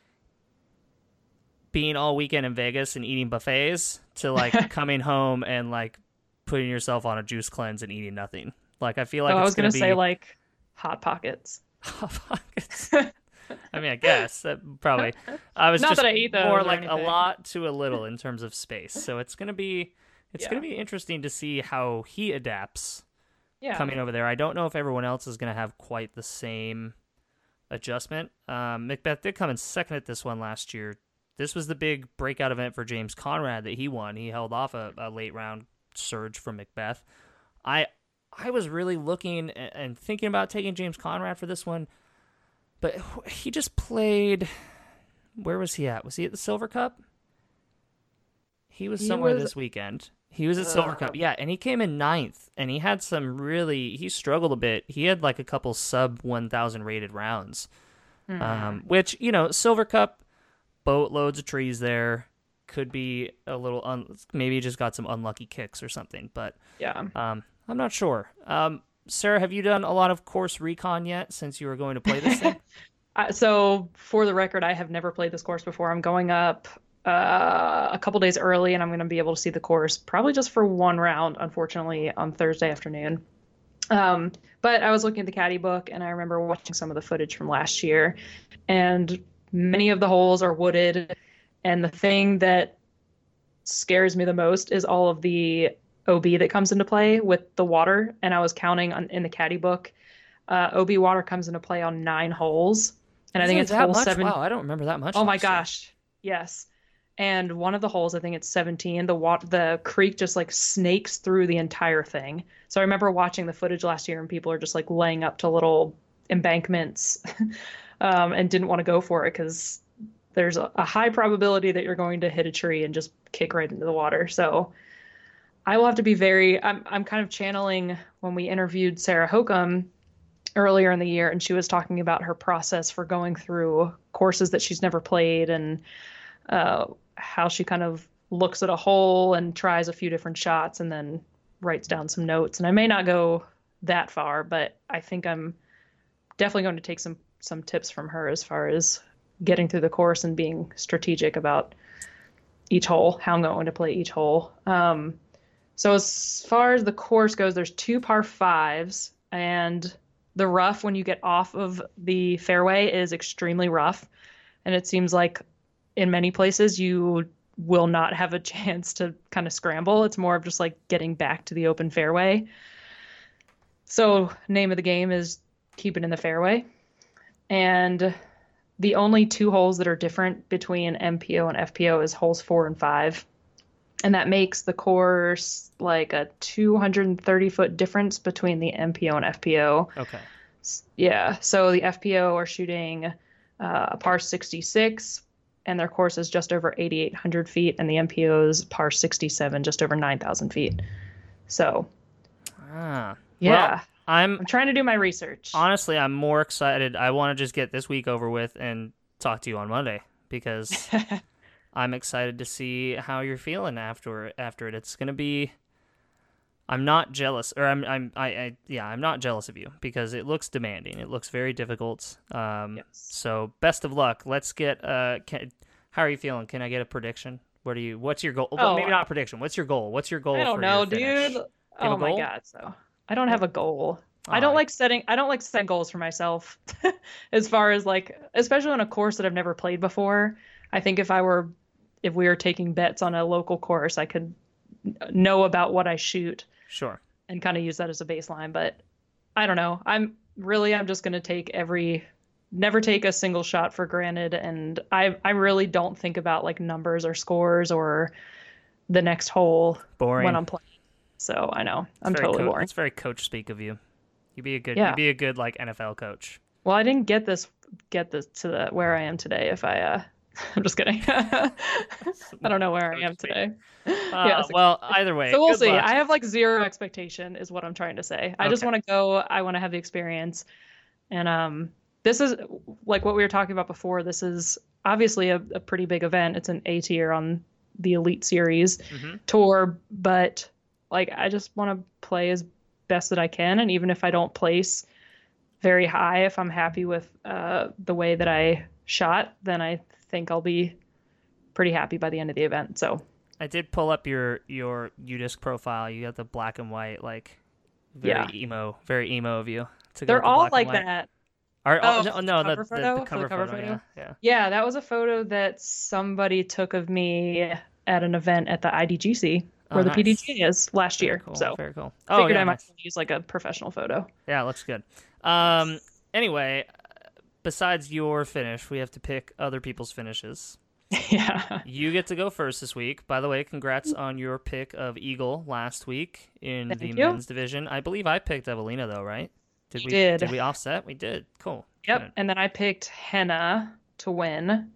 being all weekend in Vegas and eating buffets to, like, coming home and, like, putting yourself on a juice cleanse and eating nothing. Like, I feel like oh, I it's was going gonna to be say like Hot Pockets. Hot Pockets. I mean, I guess that probably. I was Not just that I eat those more or like a anything. lot to a little in terms of space. So it's gonna be, it's Yeah. gonna be interesting to see how he adapts Yeah. coming over there. I don't know if everyone else is gonna have quite the same adjustment. Um, Macbeth did come in second at this one last year. This was the big breakout event for James Conrad that he won. He held off a, a late round surge from Macbeth. I I was really looking and, and thinking about taking James Conrad for this one, but he just played. Where was he at? Was he at the Silver Cup? He was He somewhere was- this weekend. He was at Silver Ugh. Cup, yeah, and he came in ninth, and he had some really. He struggled a bit. He had like a couple sub one thousand rated rounds, Mhm. um, which you know, Silver Cup, boatloads of trees there. Could be a little un- maybe he just got some unlucky kicks or something, but yeah. um, I'm not sure. Um, Sarah, have you done a lot of course recon yet since you were going to play this thing? Uh, so for the record, I have never played this course before. I'm going up uh, a couple days early, and I'm going to be able to see the course probably just for one round, unfortunately, on Thursday afternoon. Um, but I was looking at the caddy book, and I remember watching some of the footage from last year, and many of the holes are wooded. And the thing that scares me the most is all of the O B that comes into play with the water. And I was counting on, in the caddy book, uh, O B water comes into play on nine holes. And I think Is it's it that hole much? seven. Wow, I don't remember that much. Oh my last year. gosh. Yes. And one of the holes, I think it's seventeen, the wa- the creek just like snakes through the entire thing. So I remember watching the footage last year and people are just like laying up to little embankments um, and didn't want to go for it because there's a, a high probability that you're going to hit a tree and just kick right into the water. So I will have to be very, I'm, I'm kind of channeling when we interviewed Sarah Hokum earlier in the year, and she was talking about her process for going through courses that she's never played and uh, how she kind of looks at a hole and tries a few different shots and then writes down some notes. And I may not go that far, but I think I'm definitely going to take some some tips from her as far as getting through the course and being strategic about each hole, how I'm going to play each hole. Um, so as far as the course goes, there's two par fives, and the rough when you get off of the fairway is extremely rough. And it seems like in many places you will not have a chance to kind of scramble. It's more of just like getting back to the open fairway. So name of the game is keep it in the fairway. And the only two holes that are different between M P O and F P O is holes four and five. And that makes the course like a two hundred thirty foot difference between the M P O and F P O. Okay. Yeah. So the F P O are shooting uh, a par sixty-six, and their course is just over eighty-eight hundred feet, and the M P O's par sixty-seven, just over nine thousand feet. So, ah, yeah. Well, I'm I'm trying to do my research. honestly, I'm more excited. I want to just get this week over with and talk to you on Monday because I'm excited to see how you're feeling after after it. It's gonna be. I'm not jealous, or I'm I'm I, I yeah I'm not jealous of you because it looks demanding. It looks very difficult. Um, Yes. So best of luck. Let's get uh. Can, how are you feeling? Can I get a prediction? What do you? What's your goal? Well, Oh, maybe not a prediction. What's your goal? What's your goal? I don't for know, your finish? dude. You have Oh a my goal? God. So I don't have a goal. I Aw. don't like setting, I don't like setting goals for myself as far as like, especially on a course that I've never played before. I think if I were, if we were taking bets on a local course, I could know about what I shoot Sure. and kind of use that as a baseline. But I don't know. I'm really, I'm just going to take every, never take a single shot for granted. And I, I really don't think about like numbers or scores or the next hole Boring. when I'm playing. So I know I'm It's very totally co- boring. It's very coach speak of you. You'd be a good. Yeah. You'd be a good like N F L coach. Well, I didn't get this, get this to the, where I am today. If I, uh, I'm just kidding. I don't know where I am today. Uh, Yeah, so- well, either way. So we'll good see. luck. I have like zero expectation is what I'm trying to say. I just Okay. want to go. I want to have the experience. And um, this is like what we were talking about before. This is obviously a, a pretty big event. It's an A tier on the Elite Series Mhm. tour, but like I just want to play as best that I can. And even if I don't place very high, if I'm happy with uh, the way that I shot, then I think I'll be pretty happy by the end of the event. So I did pull up your your U disc profile. You got the black and white, like very Yeah. emo, very emo of you. To go they're with the all black and like white. that. Are, Oh, oh, no, for the no, the, cover the, photo? the For cover the cover photo. photo? Yeah, yeah. Yeah, that was a photo that somebody took of me at an event at the I D G C where Oh, the nice. P D G A is last Very year. cool. So very cool. I Oh, figured yeah, I might nice. use like a professional photo. Yeah, looks good. Um. Anyway, besides your finish, we have to pick other people's finishes. Yeah. You get to go first this week. By the way, congrats on your pick of Eagle last week in Thank the you. men's division. I believe I picked Evelina though, right? Did You we did. did we offset? We did. Cool. Yep. Good. And then I picked Henna to win.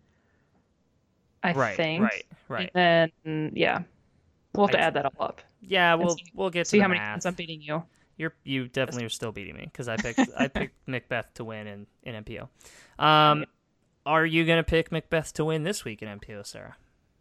I Right, think. right, right. And then yeah, we'll have to I- add that all up. Yeah, and we'll see- we'll get to See the how many math. points I'm beating you. You're you definitely are still beating me because I picked I picked Macbeth to win in, in M P O. Um, are you gonna pick Macbeth to win this week in M P O, Sarah?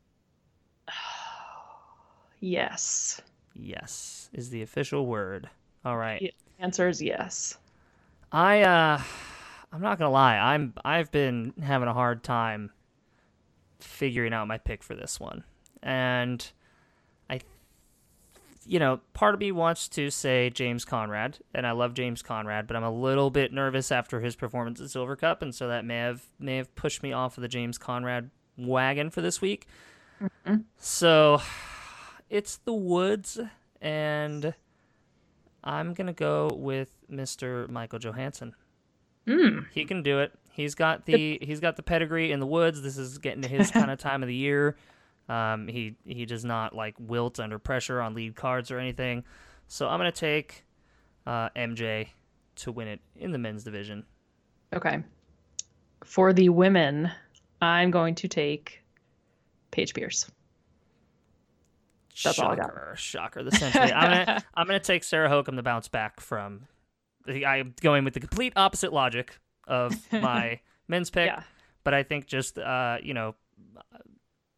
Yes. Yes, is the official word. All right. The answer is yes. I uh, I'm not gonna lie. I'm I've been having a hard time figuring out my pick for this one, and I, you know, part of me wants to say James Conrad, and I love James Conrad, but I'm a little bit nervous after his performance at Silver Cup, and so that may have may have pushed me off of the James Conrad wagon for this week. Mhm. So it's the Woods, and I'm gonna go with Mister Michael Johansson. Mm. He can do it. He's got the he's got the pedigree in the Woods. This is getting to his kind of time of the year. Um, he he does not like wilt under pressure on lead cards or anything. So I'm gonna take uh, M J to win it in the men's division. Okay. For the women, I'm going to take Paige Pierce. That's all I got. Shocker, shocker. The century. I'm gonna I'm gonna take Sarah Hokum to bounce back from. I'm going with the complete opposite logic of my men's pick, Yeah. but I think just uh, you know,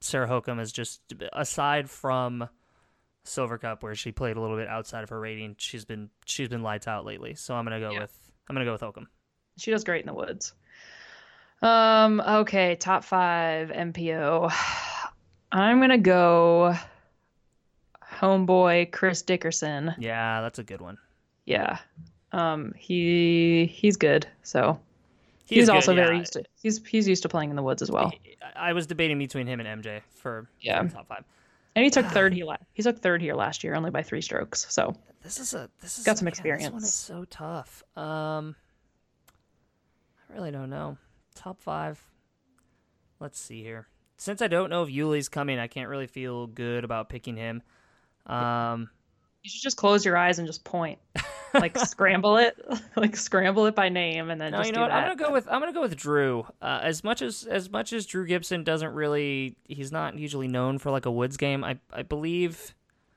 Sarah Hokom is just, aside from Silver Cup where she played a little bit outside of her rating, she's been she's been lights out lately. So I'm gonna go Yeah. with I'm gonna go with Hokom. She does great in the woods. Um, okay, top five M P O. I'm gonna go homeboy Chris Dickerson. Yeah, that's a good one. Yeah. Um, he he's good. So he's, He's good, also very yeah. used to he's he's used to playing in the woods as well. I I was debating between him and M J for Yeah. for top five. And he took third here. La- he took third here last year, only by three strokes. So This is a this is Got some man, This one experience. is so tough. Um, I really don't know. Top five. Let's see here. Since I don't know if Yuli's coming, I can't really feel good about picking him. Um, you should just close your eyes and just point, like scramble it, like scramble it by name, and then no, just you do know what? that. I'm gonna go with I'm gonna go with Drew. Uh, as much as as much as Drew Gibson doesn't really, he's not usually known for like a woods game. I I believe.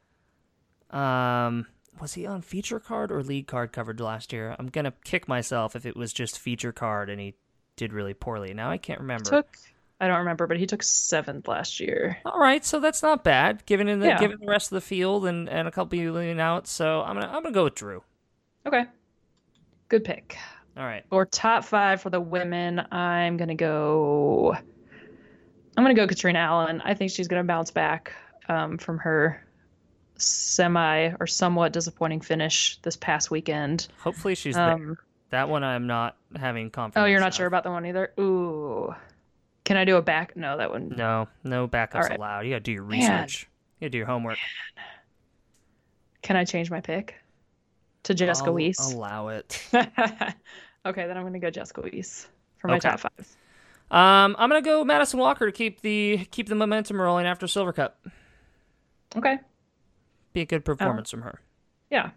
Um, was he on feature card or league card coverage last year? I'm gonna kick myself if it was just feature card and he did really poorly. Now I can't remember. took I don't remember, but he took seventh last year. All right, so that's not bad given in the Yeah. given the rest of the field and, and a couple of leaning out. So I'm gonna I'm gonna go with Drew. Okay, good pick. All right. Or top five for the women, I'm gonna go. I'm gonna go Katrina Allen. I think she's gonna bounce back um, from her semi or somewhat disappointing finish this past weekend. Hopefully she's there. Um, That one I'm not having confidence. oh, you're not of. sure about the one either. Ooh, can I do a back? No, that wouldn't. No, no backups All right. allowed. You gotta do your Man. research. You gotta do your homework. Can I change my pick to Jessica I'll Weiss? Allow it. Okay, then I'm gonna go Jessica Weiss for my Okay. top five. Um, I'm gonna go Madison Walker to keep the keep the momentum rolling after Silver Cup. Okay, Be a good performance from her. yeah.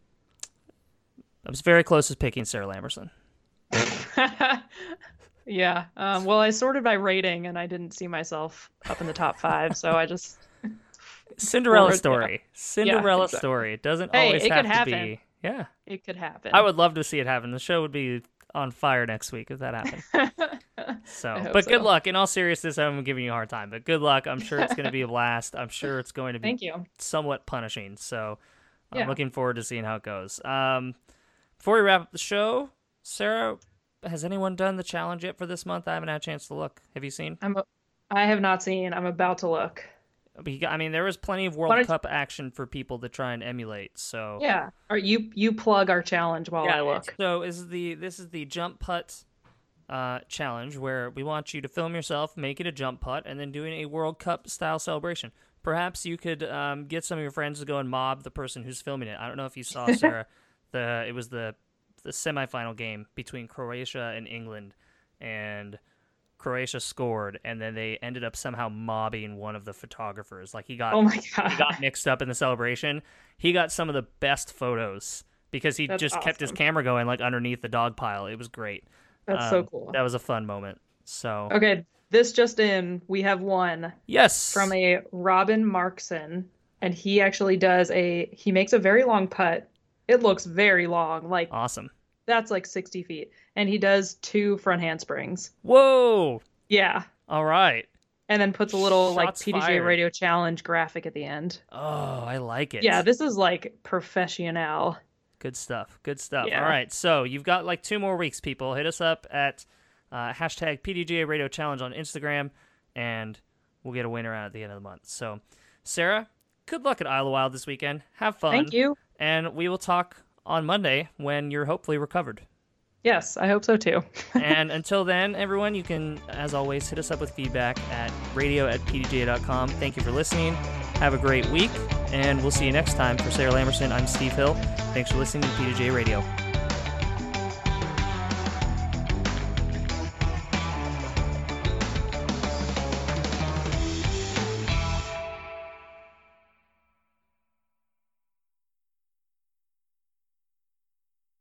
I was very close to picking Sarah Lamberson. Yeah. Um, well, I sorted by rating, and I didn't see myself up in the top five, so I just. Cinderella Or- yeah. story. Cinderella exactly. story. It doesn't Hey, always it have could to happen. be. Yeah. It could happen. I would love to see it happen. The show would be on fire next week if that happened. So, I hope but good so. luck. In all seriousness, I'm giving you a hard time, but good luck. I'm sure it's going to be a blast. I'm sure it's going to be Thank you. somewhat punishing. So, I'm Yeah. looking forward to seeing how it goes. Um, before we wrap up the show, Sarah, has anyone done the challenge yet for this month? I haven't had a chance to look. Have you seen? I'm. A, I have not seen. I'm about to look. I mean, there was plenty of Why World don't- Cup action for people to try and emulate. So Yeah. Or you you plug our challenge while I look. So is the this is the jump putt uh, challenge where we want you to film yourself making a jump putt and then doing a World Cup style celebration. Perhaps you could um, get some of your friends to go and mob the person who's filming it. I don't know if you saw, Sarah. the it was the the semifinal game between Croatia and England, and Croatia scored, and then they ended up somehow mobbing one of the photographers. Like he got Oh my god. he got mixed up in the celebration. He got some of the best photos because he That's just kept his awesome. camera going like underneath the dog pile. It was great. That's so Um, cool. That was a fun moment. So Okay, this just in, we have one yes, from a Robin Markson, and he actually does a he makes a very long putt. It looks very long, like awesome. that's like sixty feet, and he does two front handsprings. Whoa! Yeah, All right. and then puts a little Shots like P D G A fired. Radio Challenge graphic at the end. Oh, I like it. Yeah, this is like professional. Good stuff. Good stuff. Yeah. All right. So you've got like two more weeks, people. Hit us up at uh, hashtag P D G A Radio Challenge on Instagram, and we'll get a winner out at the end of the month. So, Sarah, good luck at Isle of Wild this weekend. Have fun. Thank you. And we will talk on Monday when you're hopefully recovered. Yes, I hope so too. And until then, everyone, you can, as always, hit us up with feedback at radio at p d g a dot com. Thank you for listening. Have a great week, and we'll see you next time. For Sarah Lamberson, I'm Steve Hill. Thanks for listening to P D G A Radio.